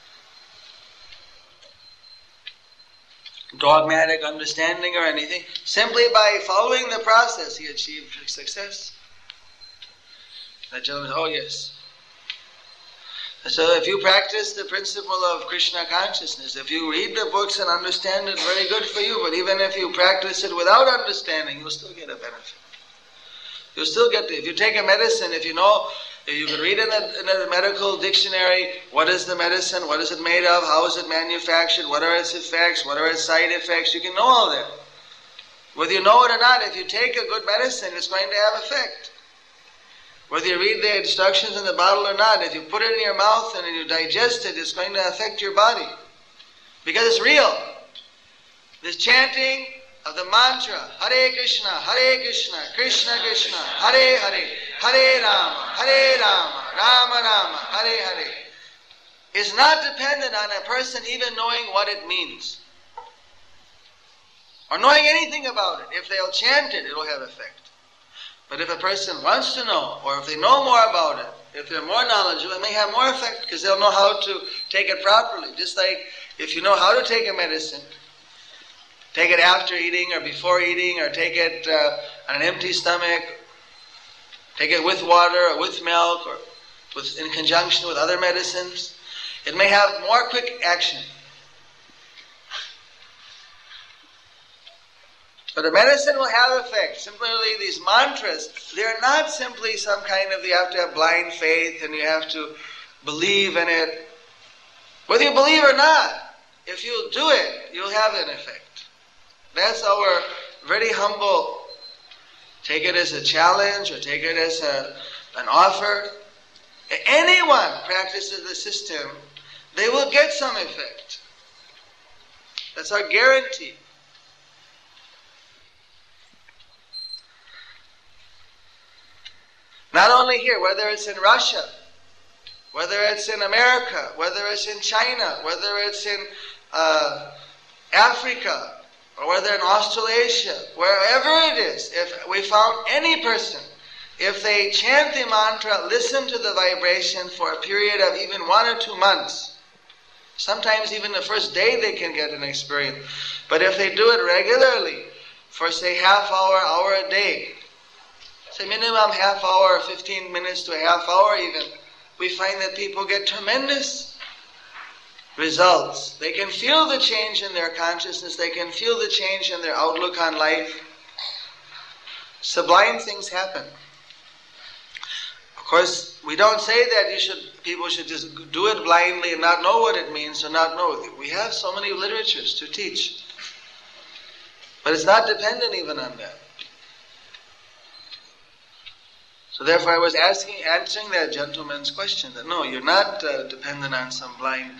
dogmatic understanding or anything, simply by following the process, he achieved success. That gentleman said, oh yes. So if you practice the principle of Krishna consciousness, if you read the books and understand it, very good for you. But even if you practice it without understanding, you'll still get a benefit. You'll still get, if you take a medicine, if you can read in a medical dictionary, what is the medicine, what is it made of, how is it manufactured, what are its effects, what are its side effects, you can know all that. Whether you know it or not, if you take a good medicine, it's going to have effect. Whether you read the instructions in the bottle or not, if you put it in your mouth and you digest it, it's going to affect your body. Because it's real. This chanting of the mantra, Hare Krishna, Krishna Krishna, Hare Hare, Hare Rama, Rama Rama, Hare Hare, is not dependent on a person even knowing what it means. Or knowing anything about it. If they'll chant it, it'll have effect. But if a person wants to know, or if they know more about it, if they're more knowledgeable, it may have more effect because they'll know how to take it properly. Just like if you know how to take a medicine, take it after eating or before eating, or take it on an empty stomach, take it with water or with milk or in conjunction with other medicines, it may have more quick action. But the medicine will have effect. Similarly, these mantras, they're not simply some kind of, you have to have blind faith and you have to believe in it. Whether you believe or not, if you do it, you'll have an effect. That's our very humble, take it as a challenge or take it as an offer. If anyone practices the system, they will get some effect. That's our guarantee. Not only here, whether it's in Russia, whether it's in America, whether it's in China, whether it's in Africa, or whether in Australasia, wherever it is, if we found any person, if they chant the mantra, listen to the vibration for a period of even 1 or 2 months, sometimes even the first day they can get an experience. But if they do it regularly, for say hour a day, say minimum half hour, 15 minutes to a half hour even, we find that people get tremendous results. They can feel the change in their consciousness. They can feel the change in their outlook on life. Sublime things happen. Of course, we don't say that people should just do it blindly and not know what it means or not know. We have so many literatures to teach. But it's not dependent even on that. So therefore I was answering that gentleman's question, that no, you're not dependent on some blind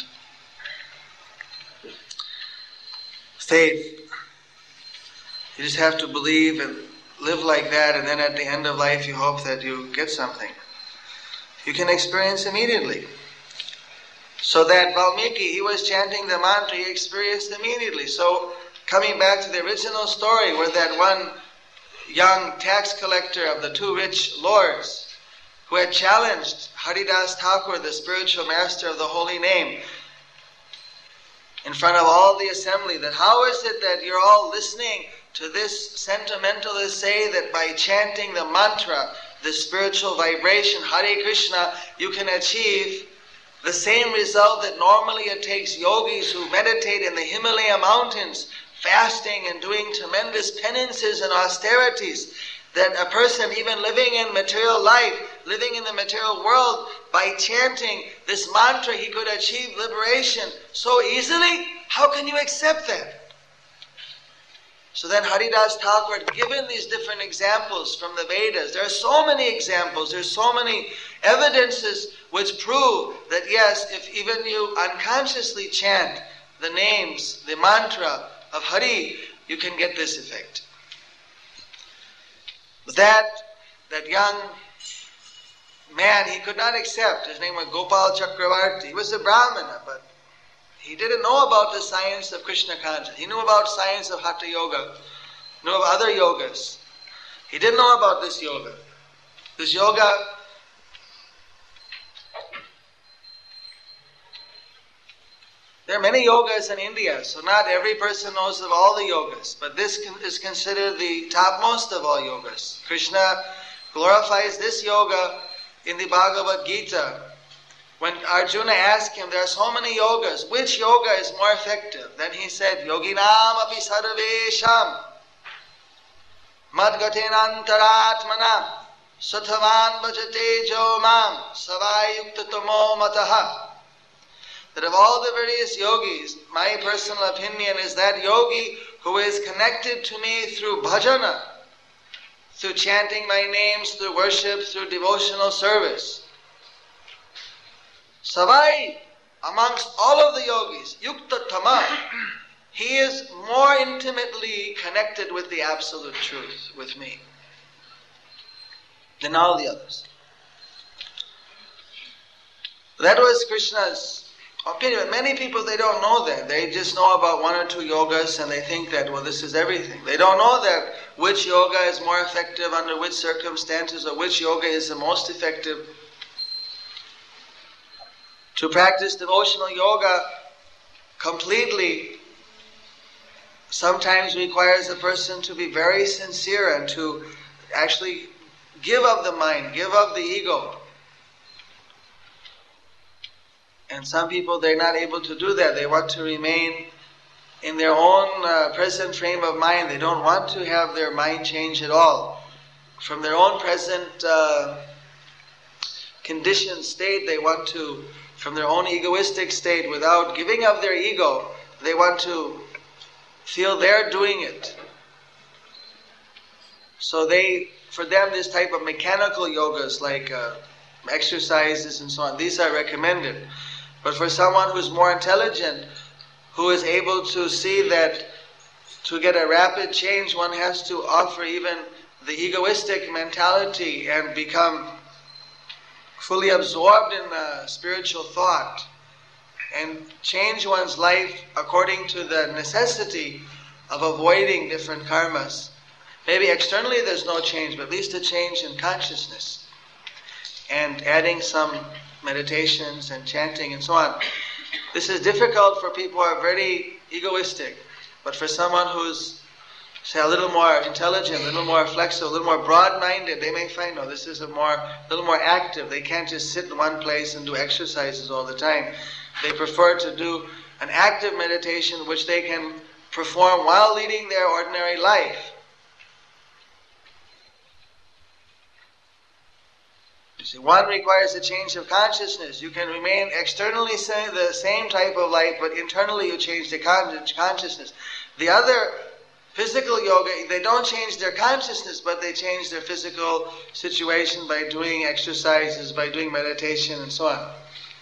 faith. You just have to believe and live like that, and then at the end of life you hope that you get something. You can experience immediately. So that Valmiki, he was chanting the mantra, he experienced immediately. So coming back to the original story where that one young tax collector of the two rich lords who had challenged Haridas Thakur, the spiritual master of the holy name, in front of all the assembly, that how is it that you're all listening to this sentimentalist say that by chanting the mantra, the spiritual vibration, Hare Krishna, you can achieve the same result that normally it takes yogis who meditate in the Himalaya mountains, fasting and doing tremendous penances and austerities, that a person even living in material life, living in the material world, by chanting this mantra he could achieve liberation so easily? How can you accept that? So then Haridas Thakur had given these different examples from the Vedas. There are so many examples, there are so many evidences which prove that yes, if even you unconsciously chant the names, the mantra of Hari, you can get this effect. That young man, he could not accept. His name was Gopal Chakravarti. He was a Brahmana, but he didn't know about the science of Krishna consciousness. He knew about science of Hatha Yoga, knew of other yogas. He didn't know about this yoga. This yoga, there are many yogas in India, so not every person knows of all the yogas, but this is considered the topmost of all yogas. Krishna glorifies this yoga in the Bhagavad Gita. When Arjuna asked him, there are so many yogas, which yoga is more effective? Then he said, Yoginam api sarvesham madgatenantaratmanam satavan bhajate jo mam savayuktatomo mataha. That of all the various yogis, my personal opinion is that yogi who is connected to me through bhajana, through chanting my names, through worship, through devotional service. Savai, amongst all of the yogis, yukta tama, he is more intimately connected with the absolute truth, with me, than all the others. That was Krishna's opinion. Many people, they don't know that. They just know about one or two yogas and they think that, well, this is everything. They don't know that which yoga is more effective under which circumstances or which yoga is the most effective. To practice devotional yoga completely sometimes requires a person to be very sincere and to actually give up the mind, give up the ego. And some people, they're not able to do that. They want to remain in their own present frame of mind. They don't want to have their mind change at all. From their own present conditioned state, they want to, from their own egoistic state, without giving up their ego, they want to feel they're doing it. So for them, this type of mechanical yogas like exercises and so on, these are recommended. But for someone who's more intelligent, who is able to see that to get a rapid change, one has to offer even the egoistic mentality and become fully absorbed in spiritual thought and change one's life according to the necessity of avoiding different karmas. Maybe externally there's no change, but at least a change in consciousness and adding some meditations and chanting and so on. This is difficult for people who are very egoistic, but for someone who's, say, a little more intelligent, a little more flexible, a little more broad-minded, they may find, no, this is a little more active. They can't just sit in one place and do exercises all the time. They prefer to do an active meditation which they can perform while leading their ordinary life. See, one requires a change of consciousness. You can remain externally the same type of light, but internally you change the consciousness. The other, physical yoga, they don't change their consciousness, but they change their physical situation by doing exercises, by doing meditation, and so on.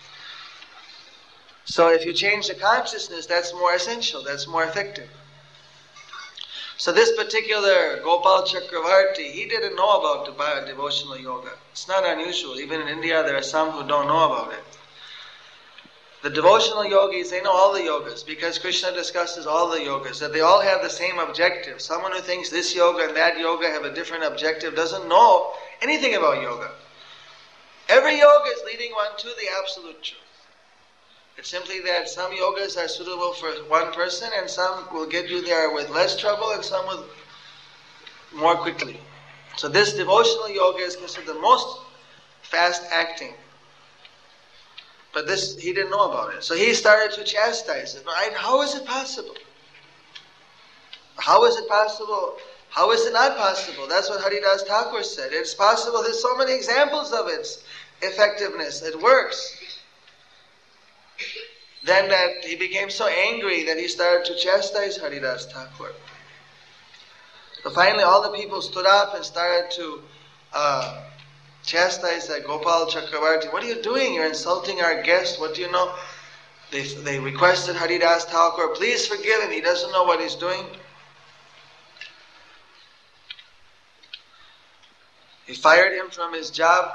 So if you change the consciousness, that's more essential, that's more effective. So this particular Gopal Chakravarti, he didn't know about the devotional yoga. It's not unusual. Even in India, there are some who don't know about it. The devotional yogis, they know all the yogas because Krishna discusses all the yogas, that they all have the same objective. Someone who thinks this yoga and that yoga have a different objective doesn't know anything about yoga. Every yoga is leading one to the absolute truth. It's simply that some yogas are suitable for one person and some will get you there with less trouble and some with more quickly. So this devotional yoga is considered the most fast acting. But this, he didn't know about it. So he started to chastise it. How is it possible? How is it possible? How is it not possible? That's what Haridas Thakur said. It's possible. There's so many examples of its effectiveness. It works. Then that he became so angry that he started to chastise Haridas Thakur. So finally all the people stood up and started to chastise that Gopal Chakravarti. What are you doing? You're insulting our guest. What do you know? They requested Haridas Thakur, please forgive him. He doesn't know what he's doing. He fired him from his job.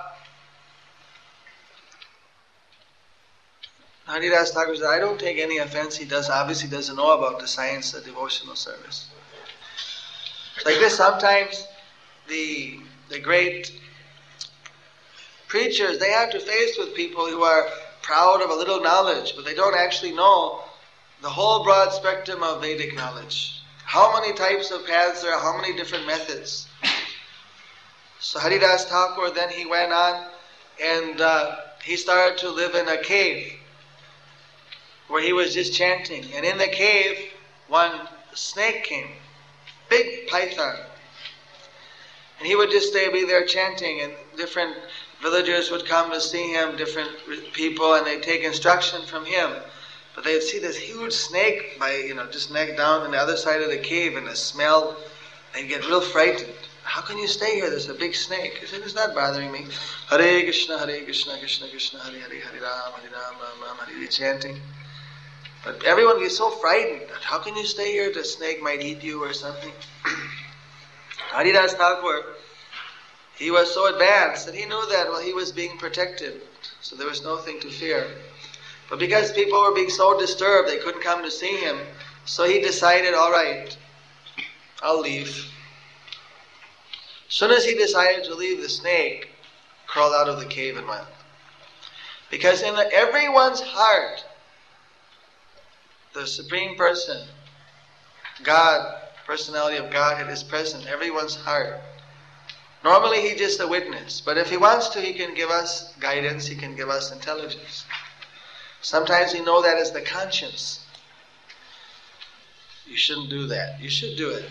Haridas Thakur said, I don't take any offense. He obviously doesn't know about the science of devotional service. Like this, sometimes the great preachers, they have to face with people who are proud of a little knowledge, but they don't actually know the whole broad spectrum of Vedic knowledge. How many types of paths there are, how many different methods. So Haridas Thakur, then he went on and he started to live in a cave where he was just chanting. And in the cave, one snake came, big python. And he would just be there chanting, and different villagers would come to see him, different people, and they'd take instruction from him. But they'd see this huge snake just neck down on the other side of the cave, and the smell, they'd get real frightened. How can you stay here? There's a big snake. He said, it's not bothering me. Hare Krishna, Krishna Krishna, Hare Hare, Hare Ram, Ram, Hare Hare, chanting. But everyone gets so frightened. How can you stay here? The snake might eat you or something. Haridas Thakur, he was so advanced that he knew that he was being protected. So there was nothing to fear. But because people were being so disturbed, they couldn't come to see him. So he decided, all right, I'll leave. As soon as he decided to leave, the snake crawled out of the cave and went. Because in everyone's heart, the Supreme Person, God, personality of Godhead is present in everyone's heart. Normally he's just a witness, but if he wants to, he can give us guidance, he can give us intelligence. Sometimes we know that as the conscience. You shouldn't do that. You should do it.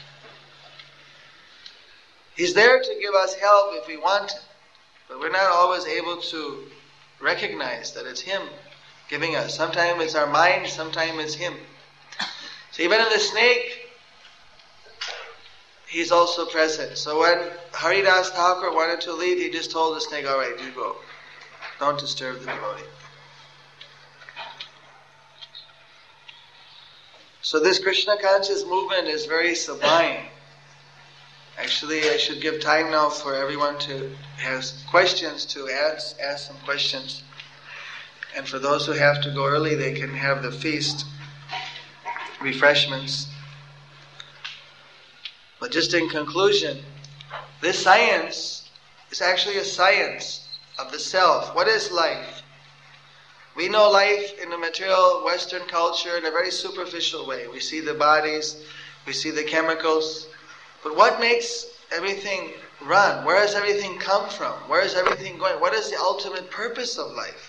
He's there to give us help if we want it, but we're not always able to recognize that it's Him giving us. Sometimes it's our mind, sometimes it's Him. So even in the snake, He's also present. So when Haridas Thakur wanted to leave, he just told the snake, all right, you go. Don't disturb the devotee. So this Krishna conscious movement is very sublime. Actually, I should give time now for everyone to have questions, to ask some questions. And for those who have to go early, they can have the feast, refreshments. But just in conclusion, this science is actually a science of the self. What is life? We know life in the material Western culture in a very superficial way. We see the bodies, we see the chemicals. But what makes everything run? Where does everything come from? Where is everything going? What is the ultimate purpose of life?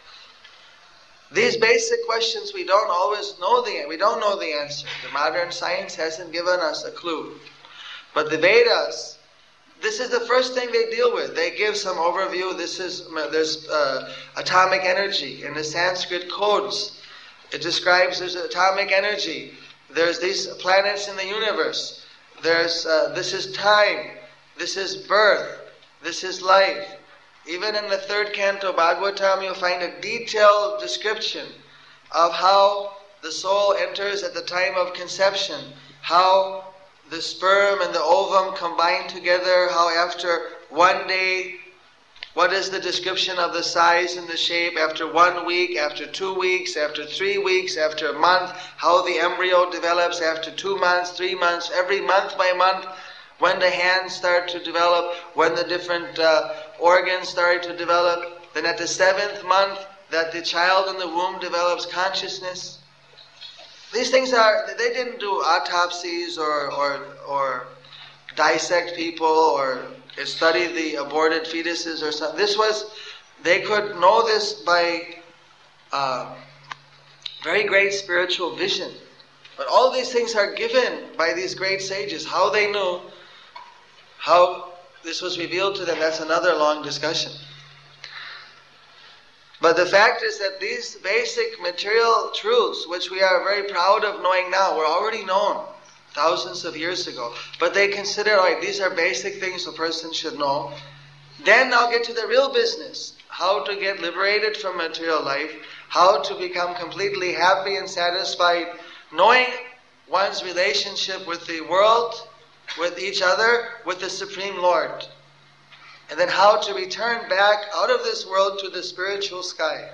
These basic questions we don't always know we don't know the answer. The modern science hasn't given us a clue. But the Vedas, this is the first thing they deal with. They give some overview. There's atomic energy in the Sanskrit codes. It describes there's atomic energy. There's these planets in the universe. This is time. This is birth. This is life. Even in the third canto Bhagavatam, you'll find a detailed description of how the soul enters at the time of conception, how the sperm and the ovum combine together, how after one day, what is the description of the size and the shape, after 1 week, after 2 weeks, after 3 weeks, after a month, how the embryo develops after 2 months, 3 months, every month by month, when the hands start to develop, when the different organs start to develop, then at the 7th month that the child in the womb develops consciousness. These things they didn't do autopsies or dissect people or study the aborted fetuses or something. They could know this by very great spiritual vision. But all these things are given by these great sages. How they knew, how this was revealed to them, that's another long discussion. But the fact is that these basic material truths, which we are very proud of knowing now, were already known thousands of years ago. But they consider, these are basic things a person should know. Then now get to the real business. How to get liberated from material life. How to become completely happy and satisfied, knowing one's relationship with the world, with each other, with the Supreme Lord. And then how to return back out of this world to the spiritual sky.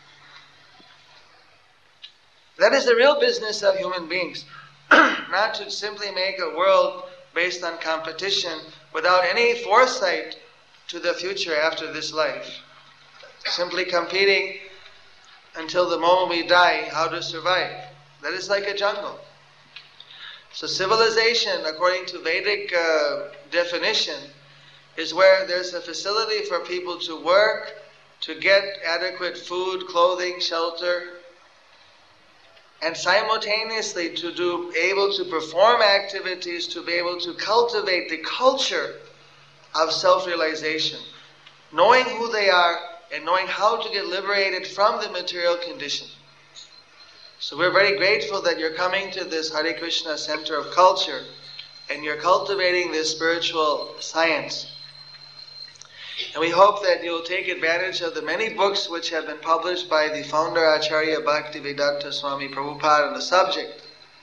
That is the real business of human beings. Not to simply make a world based on competition without any foresight to the future after this life. Simply competing until the moment we die, how to survive. That is like a jungle. So civilization, according to Vedic definition, is where there's a facility for people to work, to get adequate food, clothing, shelter, and simultaneously to be able to perform activities, to be able to cultivate the culture of self-realization, knowing who they are and knowing how to get liberated from the material condition. So we're very grateful that you're coming to this Hare Krishna Center of Culture and you're cultivating this spiritual science. And we hope that you'll take advantage of the many books which have been published by the founder Acharya Bhaktivedanta Swami Prabhupada on the subject.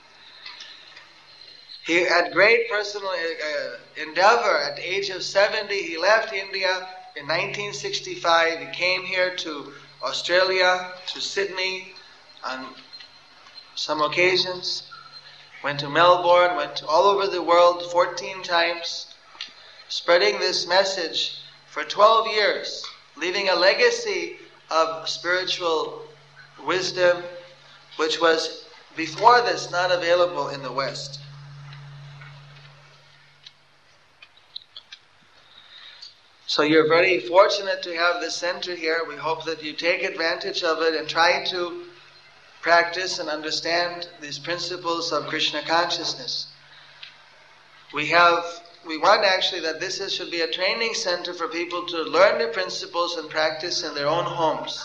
He had great personal endeavor. At the age of 70, he left India in 1965. He came here to Australia, to Sydney on some occasions, went to Melbourne, went to all over the world 14 times, spreading this message for 12 years, leaving a legacy of spiritual wisdom which was before this not available in the West. So you're very fortunate to have this center here. We hope that you take advantage of it and try to practice and understand these principles of Krishna consciousness. We want actually that this should be a training center for people to learn the principles and practice in their own homes,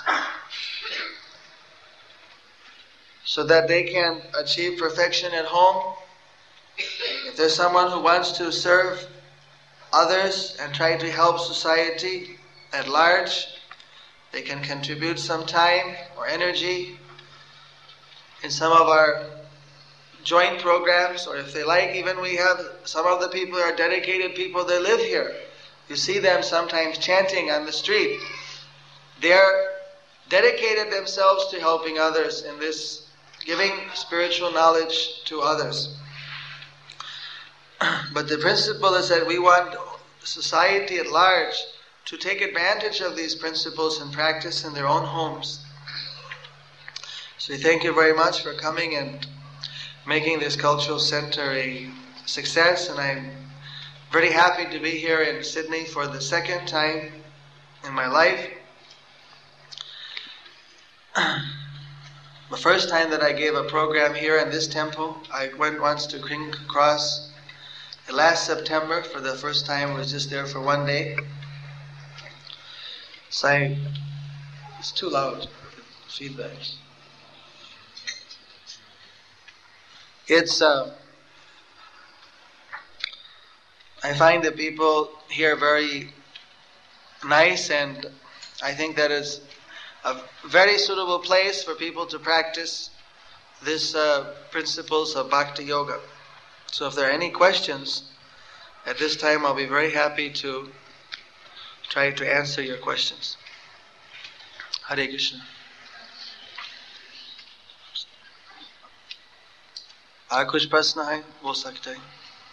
so that they can achieve perfection at home. If there's someone who wants to serve others and try to help society at large, they can contribute some time or energy in some of our joint programs, or if they like, even we have some of the people who are dedicated people that live here. You see them sometimes chanting on the street. They're dedicated themselves to helping others in this, giving spiritual knowledge to others. But the principle is that we want society at large to take advantage of these principles and practice in their own homes. So we thank you very much for coming and making this cultural center a success, and I'm very happy to be here in Sydney for the second time in my life. The first time that I gave a program here in this temple, I went once to King Cross Last September, for the first time, I was just there for one day. So it's too loud, feedback. It's, I find the people here very nice, and I think that is a very suitable place for people to practice this principles of Bhakti Yoga. So if there are any questions, at this time I'll be very happy to try to answer your questions. Hare Krishna. कुछ प्रश्न है वो सकते हैं.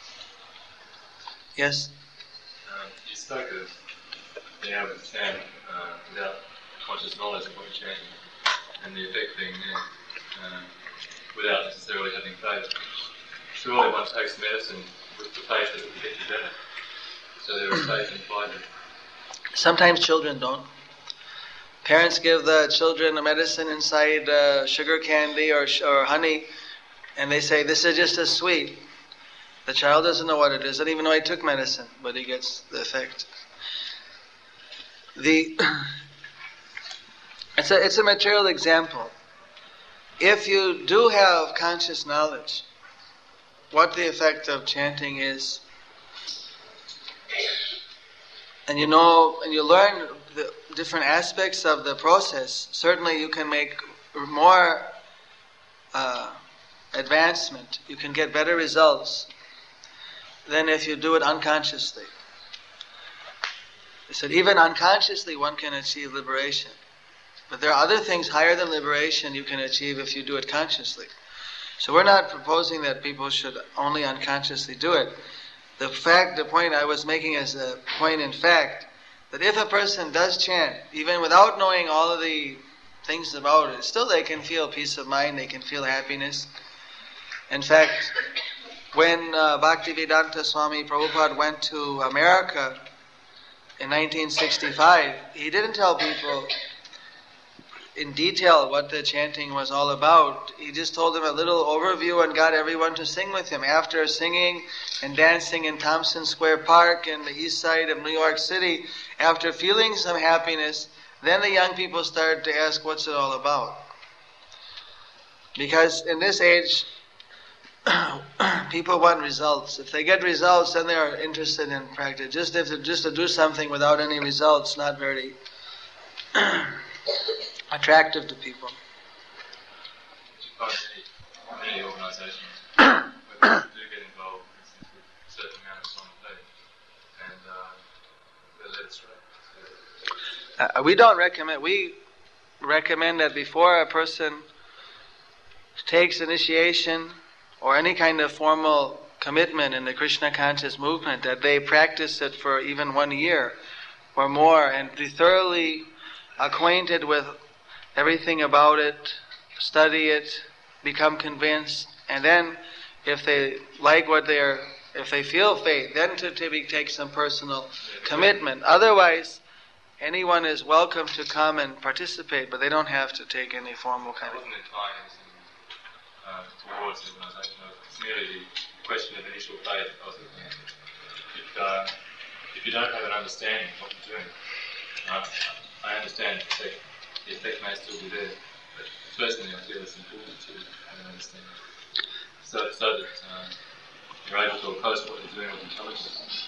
Yes. You spoke of being able to stand without conscious knowledge of what you're chanting, and the effect being there without necessarily having faith. Surely one takes medicine with the faith that it will get you better. So there is faith implied there. Sometimes children don't. Parents give the children a medicine inside sugar candy or honey, and they say, this is just a sweet. The child doesn't know what it is, doesn't even know he took medicine, but he gets the effect. It's a material example. If you do have conscious knowledge, what the effect of chanting is, and you know, and you learn the different aspects of the process, certainly you can make more advancement. You can get better results than if you do it unconsciously. They said even unconsciously one can achieve liberation. But there are other things higher than liberation you can achieve if you do it consciously. So we're not proposing that people should only unconsciously do it. The point I was making is a point in fact, that if a person does chant, even without knowing all of the things about it, still they can feel peace of mind, they can feel happiness. In fact, when Bhaktivedanta Swami Prabhupada went to America in 1965, he didn't tell people in detail what the chanting was all about. He just told them a little overview and got everyone to sing with him. After singing and dancing in Thompson Square Park in the east side of New York City, after feeling some happiness, then the young people started to ask, what's it all about? Because in this age, people want results. If they get results, then they are interested in practice. Just to do something without any results, not very attractive to people. Many organisations where people do get involved with a certain amount of time and faith, and they're led astray. We don't recommend. We recommend that before a person takes initiation or any kind of formal commitment in the Krishna conscious movement, that they practice it for even 1 year or more and be thoroughly acquainted with everything about it, study it, become convinced, and then if they like if they feel faith, then to take some personal commitment. Otherwise, anyone is welcome to come and participate, but they don't have to take any formal kind of... Towards the organisation. It's merely the question of initial faith. If you don't have an understanding of what you're doing, I understand the effect may still be there, but personally I feel it's important to have an understanding, so that you're able to oppose what you're doing with intelligence.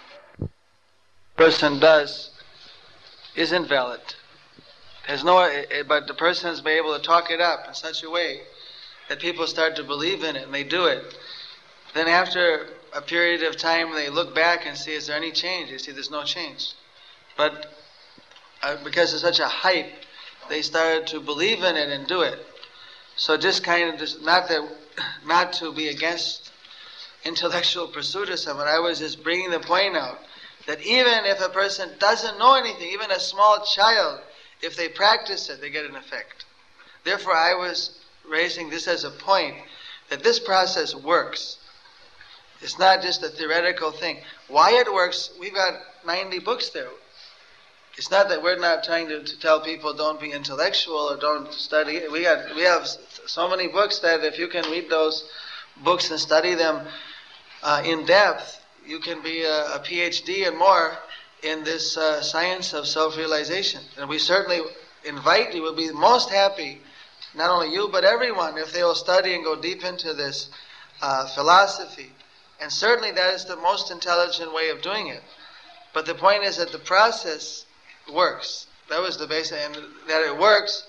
Person does isn't valid. But the person has been able to talk it up in such a way that people start to believe in it and they do it. Then after a period of time they look back and see, is there any change? You see there's no change. But because it's such a hype, they started to believe in it and do it. So just not to be against intellectual pursuit of someone, I was just bringing the point out that even if a person doesn't know anything, even a small child, if they practice it, they get an effect. Therefore I was raising this as a point, that this process works. It's not just a theoretical thing. Why it works, we've got 90 books there. It's not that we're not trying to tell people don't be intellectual or don't study. We have so many books that if you can read those books and study them in depth, you can be a PhD and more in this science of self-realization. And we certainly invite you, we'll be most happy, not only you, but everyone, if they will study and go deep into this philosophy. And certainly that is the most intelligent way of doing it. But the point is that the process works. That was the basic, and that it works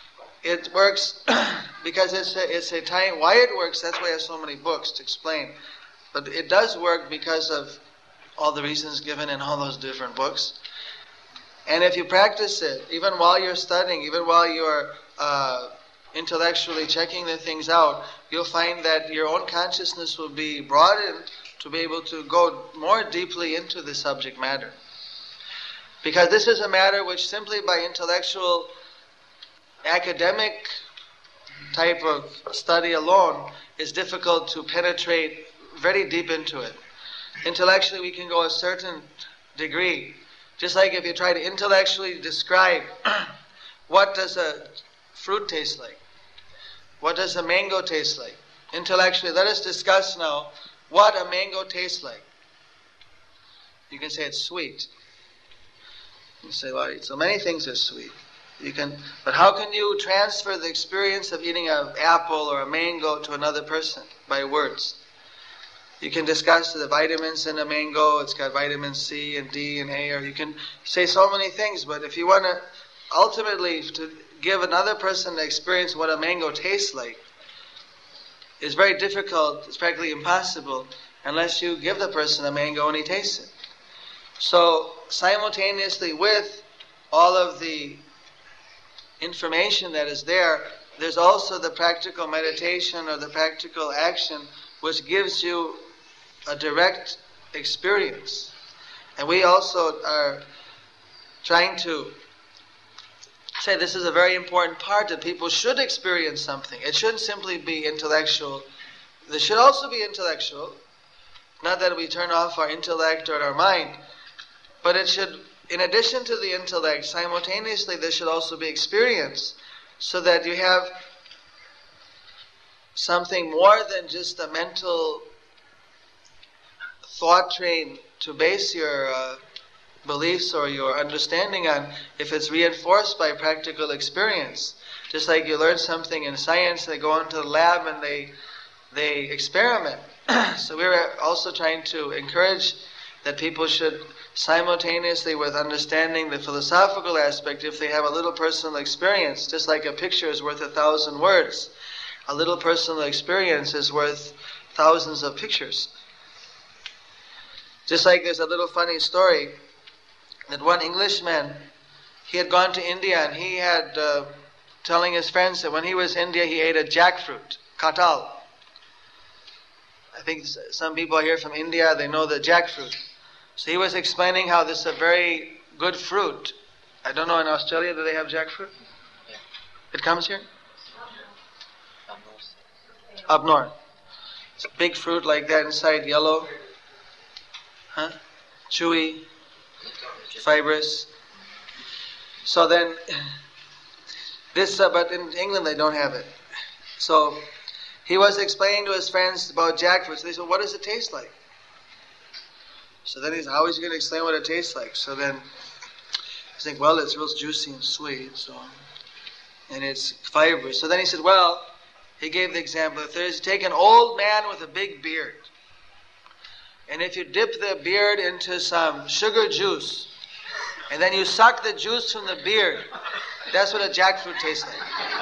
because it's a time. Why it works, that's why I have so many books to explain. But it does work because of all the reasons given in all those different books. And if you practice it, even while you're studying, even while you're intellectually checking the things out, you'll find that your own consciousness will be broadened to be able to go more deeply into the subject matter. Because this is a matter which simply by intellectual, academic type of study alone is difficult to penetrate very deep into it. Intellectually we can go a certain degree. Just like if you try to intellectually describe what does a fruit taste like? What does a mango taste like? Intellectually, let us discuss now what a mango tastes like. You can say it's sweet. You say, well, so many things are sweet. But how can you transfer the experience of eating an apple or a mango to another person? By words. You can discuss the vitamins in a mango. It's got vitamin C and D and A. Or you can say so many things. But if you want to ultimately to give another person the experience what a mango tastes like, it's very difficult. It's practically impossible unless you give the person a mango and he tastes it. So simultaneously with all of the information that is there, there's also the practical meditation or the practical action which gives you a direct experience. And we also are trying to say this is a very important part, that people should experience something. It shouldn't simply be intellectual. There should also be intellectual. Not that we turn off our intellect or our mind, but it should, in addition to the intellect, simultaneously there should also be experience, so that you have something more than just a mental thought train to base your beliefs or your understanding on, if it's reinforced by practical experience. Just like you learn something in science, they go into the lab and they experiment. So we're also trying to encourage that people should simultaneously with understanding the philosophical aspect, if they have a little personal experience, just like a picture is worth 1,000 words, a little personal experience is worth thousands of pictures. Just like there's a little funny story that one Englishman, he had gone to India and he had telling his friends that when he was in India he ate a jackfruit, katal. I think some people here from India, they know the jackfruit. So he was explaining how this is a very good fruit. I don't know, in Australia, do they have jackfruit? Yeah. It comes here? Yeah. Up north. It's a big fruit like that inside, yellow. Huh? Chewy, fibrous. So then, this, but in England they don't have it. So he was explaining to his friends about jackfruit. So they said, what does it taste like? So then he's, how is he going to explain what it tastes like? So then he's like, well, it's real juicy and sweet, so, and it's fibrous. So then he said, well, he gave the example. If there's, take an old man with a big beard, and if you dip the beard into some sugar juice, and then you suck the juice from the beard, that's what a jackfruit tastes like.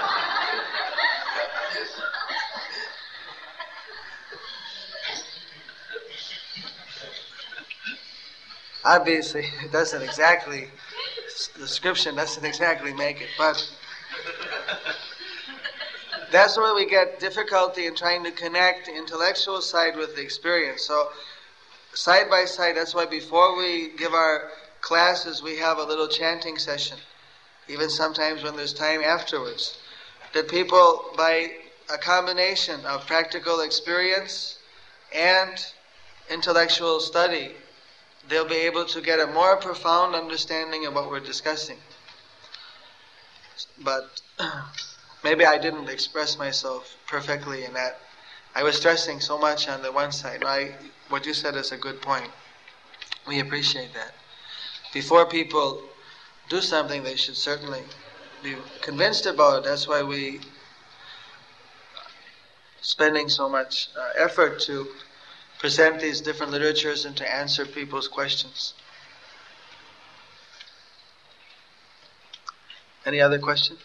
Obviously, it doesn't exactly, the description doesn't exactly make it, but that's where we get difficulty in trying to connect the intellectual side with the experience. So, side by side, that's why before we give our classes, we have a little chanting session, even sometimes when there's time afterwards, that people, by a combination of practical experience and intellectual study, they'll be able to get a more profound understanding of what we're discussing. But maybe I didn't express myself perfectly in that I was stressing so much on the one side. What you said is a good point. We appreciate that. Before people do something, they should certainly be convinced about it. That's why we spending so much effort to present these different literatures and to answer people's questions. Any other question?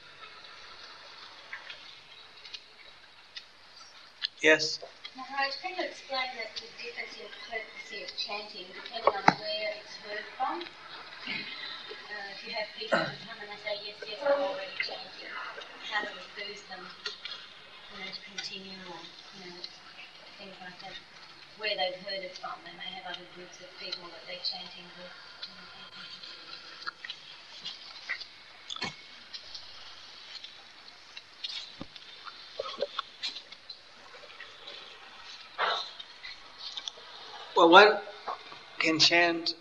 Yes? Maharaj, can you explain the difference in frequency of chanting depending on where it's heard from? If you have people who come and they say, yes, I'm already chanting, how do we boost them to continue or things like that? Where they've heard it from. They may have other groups of people that they're chanting with. Well, one can chant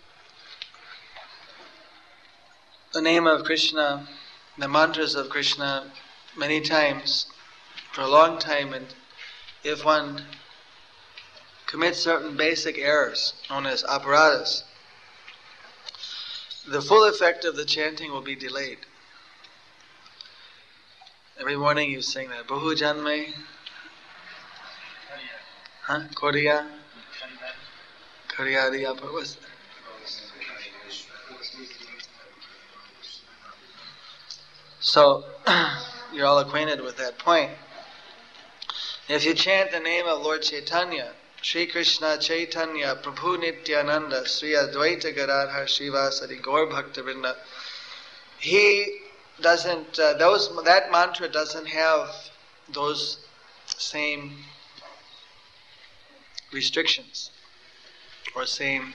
the name of Krishna, the mantras of Krishna many times for a long time, and if one commits certain basic errors known as aparadas, the full effect of the chanting will be delayed. Every morning you sing that Bahu Janme Koriya Kariyariya, what was that? So, you're all acquainted with that point. If you chant the name of Lord Chaitanya, Sri Krishna Chaitanya Prabhu Nityananda Sri Advaita Gadadhar Srivasadi Gaur Bhaktivinoda, he doesn't, that mantra doesn't have those same restrictions or same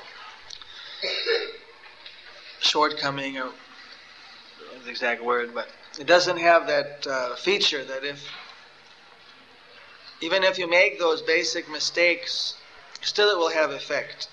shortcoming, or the exact word, but it doesn't have that feature that even if you make those basic mistakes, still it will have effect.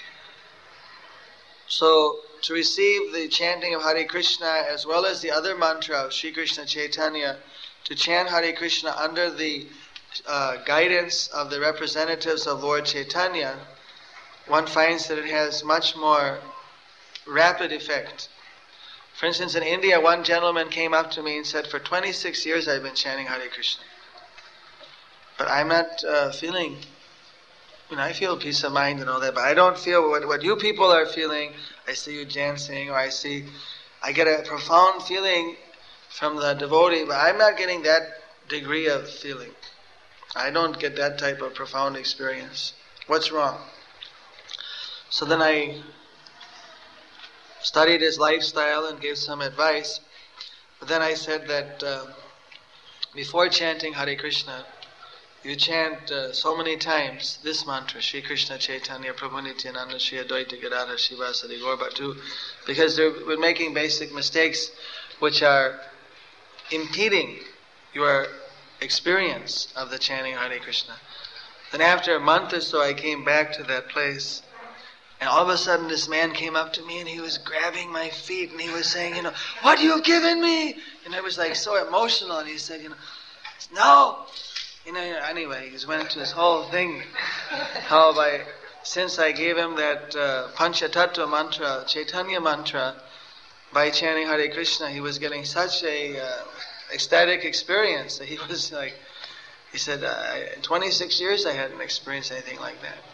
So, to receive the chanting of Hare Krishna as well as the other mantra of Sri Krishna Chaitanya, to chant Hare Krishna under the guidance of the representatives of Lord Chaitanya, one finds that it has much more rapid effect. For instance, in India, one gentleman came up to me and said, for 26 years I've been chanting Hare Krishna. But I'm not feeling, I feel peace of mind and all that, but I don't feel what you people are feeling. I see you dancing, or I get a profound feeling from the devotee, but I'm not getting that degree of feeling. I don't get that type of profound experience. What's wrong? So then I studied his lifestyle and gave some advice. But then I said that before chanting Hare Krishna, you chant so many times this mantra, Sri Krishna Chaitanya Prabhu Nityananda Sri Advaita Gadadhar Srivasadi Gaur Bhaktu, because we're making basic mistakes which are impeding your experience of the chanting Hare Krishna. Then after a month or so I came back to that place, and all of a sudden this man came up to me and he was grabbing my feet and he was saying, what you've given me! And I was like so emotional, and he said, no! Anyway, he just went into this whole thing, how since I gave him that Panchatattva mantra, Chaitanya mantra, by chanting Hare Krishna, he was getting such a ecstatic experience that he was like, he said, in 26 years I hadn't experienced anything like that.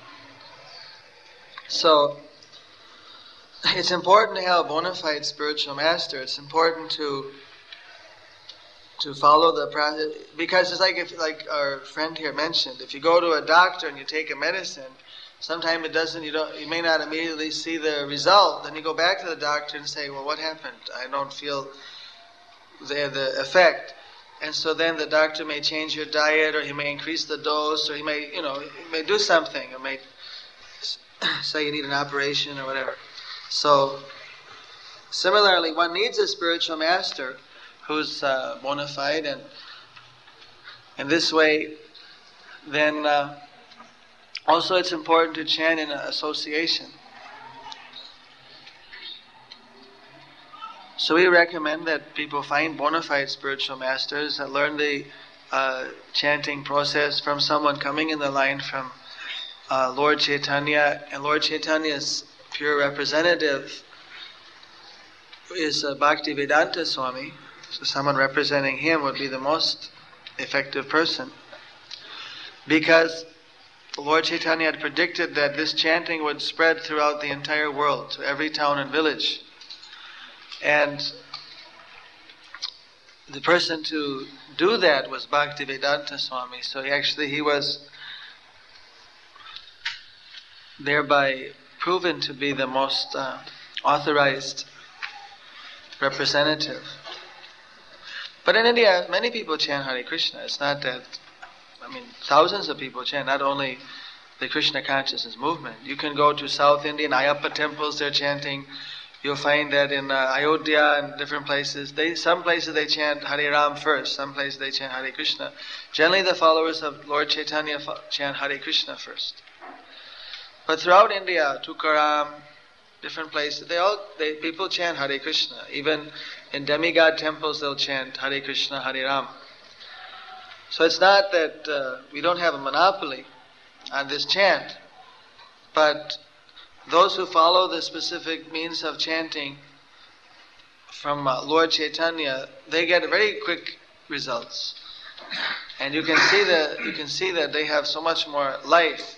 So, it's important to have a bona fide spiritual master. It's important to follow the process, because it's like our friend here mentioned, if you go to a doctor and you take a medicine, sometimes you may not immediately see the result. Then you go back to the doctor and say, well, what happened? I don't feel the effect. And so then the doctor may change your diet, or he may increase the dose, or he may do something, or may say you need an operation or whatever. So, similarly, one needs a spiritual master who's bona fide, and this way, then also it's important to chant in an association. So we recommend that people find bona fide spiritual masters and learn the chanting process from someone coming in the line from Lord Chaitanya, and Lord Chaitanya's pure representative is Bhaktivedanta Swami. So someone representing him would be the most effective person, because Lord Chaitanya had predicted that this chanting would spread throughout the entire world, to every town and village. And the person to do that was Bhaktivedanta Swami. So he was thereby proven to be the most authorized representative. But in India, many people chant Hare Krishna. It's not that, thousands of people chant, not only the Krishna consciousness movement. You can go to South Indian Ayappa temples, they're chanting. You'll find that in Ayodhya and different places, some places they chant Hare Ram first, some places they chant Hare Krishna. Generally the followers of Lord Chaitanya chant Hare Krishna first. But throughout India, Tukaram, different places, people chant Hare Krishna. Even in demigod temples they'll chant Hare Krishna, Hare Ram. So it's not that we don't have a monopoly on this chant, but those who follow the specific means of chanting from Lord Chaitanya, they get very quick results, and you can see that they have so much more life.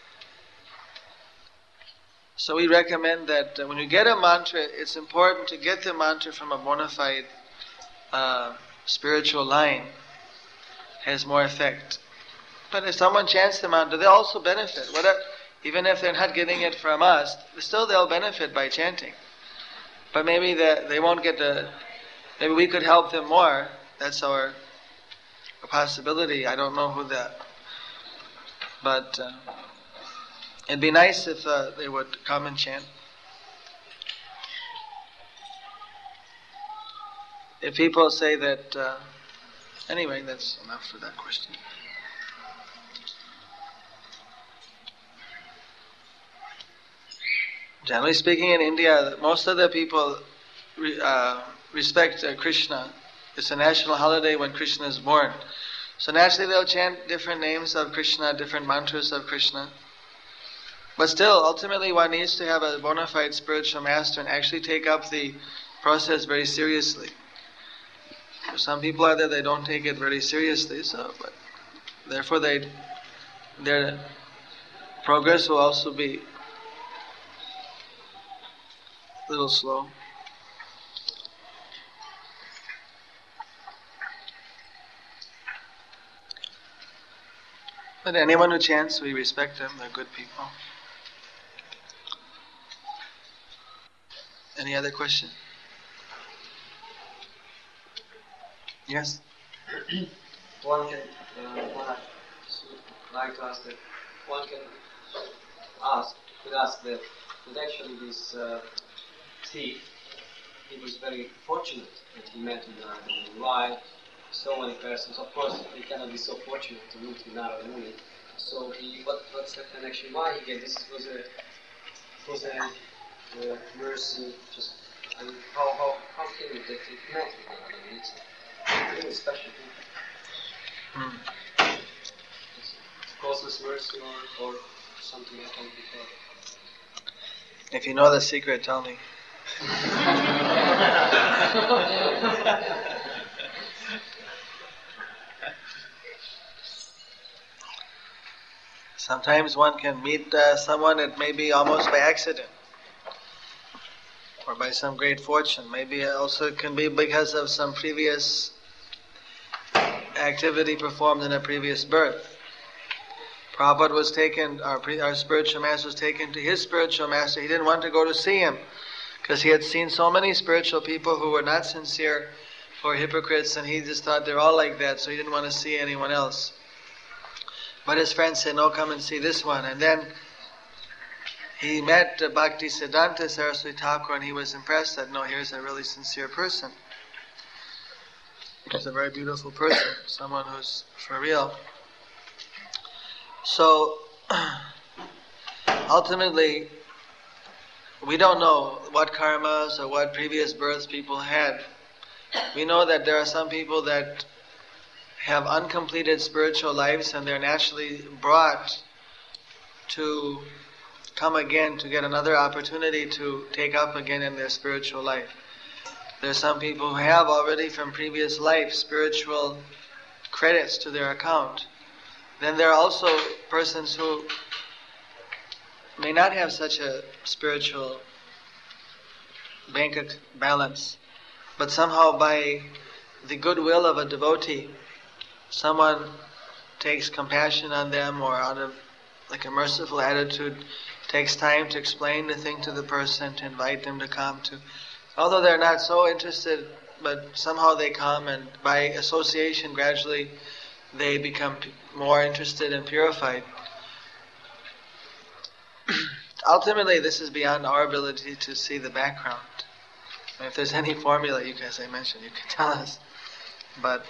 So we recommend that when you get a mantra, it's important to get the mantra from a bona fide spiritual line. It has more effect. But if someone chants the mantra, they also benefit. Even if they're not getting it from us, still they'll benefit by chanting. But maybe they won't get maybe we could help them more. That's our possibility. I don't know who that. But it'd be nice if they would come and chant. If people say that... anyway, that's enough for that question. Generally speaking, in India, most of the people respect Krishna. It's a national holiday when Krishna is born. So naturally they'll chant different names of Krishna, different mantras of Krishna. But still, ultimately one needs to have a bona fide spiritual master and actually take up the process very seriously. Some people are there, they don't take it very seriously, but therefore their progress will also be a little slow. But anyone who chants, we respect them, they're good people. Any other question? Yes? One can, like to ask that, one could ask that actually this thief, he was very fortunate that he met in life so many persons. Of course, he cannot be so fortunate to meet with Narada Muni. So what's the connection? Why he gave this? Was a mercy? Just how came it that he met with Narada Muni? It's really special thing. Causeless mercy or something happened before. If you know the secret, tell me. Sometimes one can meet someone, it may be almost by accident or by some great fortune. Maybe also it can be because of some previous activity performed in a previous birth. Prabhupada was taken, our spiritual master was taken to his spiritual master. He didn't want to go to see him because he had seen so many spiritual people who were not sincere or hypocrites, and he just thought they're all like that, so he didn't want to see anyone else. But his friends said, no, come and see this one. And then he met Bhakti Siddhanta Saraswati Thakur, and he was impressed that, no, here's a really sincere person. He's a very beautiful person, someone who's for real. So, ultimately, we don't know what karmas or what previous births people had. We know that there are some people that have uncompleted spiritual lives, and they're naturally brought to come again to get another opportunity to take up again in their spiritual life. There are some people who have already from previous life spiritual credits to their account. Then there are also persons who may not have such a spiritual bank balance, but somehow by the goodwill of a devotee, someone takes compassion on them, or out of like a merciful attitude, takes time to explain the thing to the person, to invite them to come to. Although they're not so interested, but somehow they come, and by association gradually they become more interested and purified. Ultimately, this is beyond our ability to see the background. And if there's any formula, as I mentioned, you can tell us. But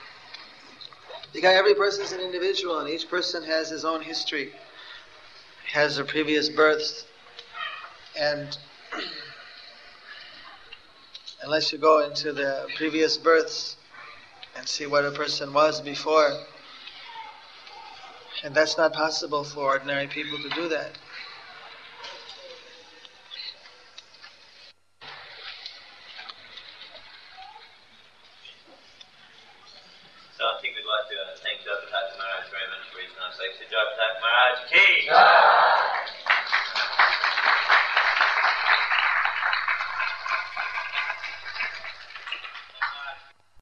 every person is an individual, and each person has his own history, has their previous births, and unless you go into the previous births and see what a person was before, and that's not possible for ordinary people to do that. So I think we'd like to thank Jayapataka Maharaj very much for his nice lecture. Jayapataka Maharaj ki!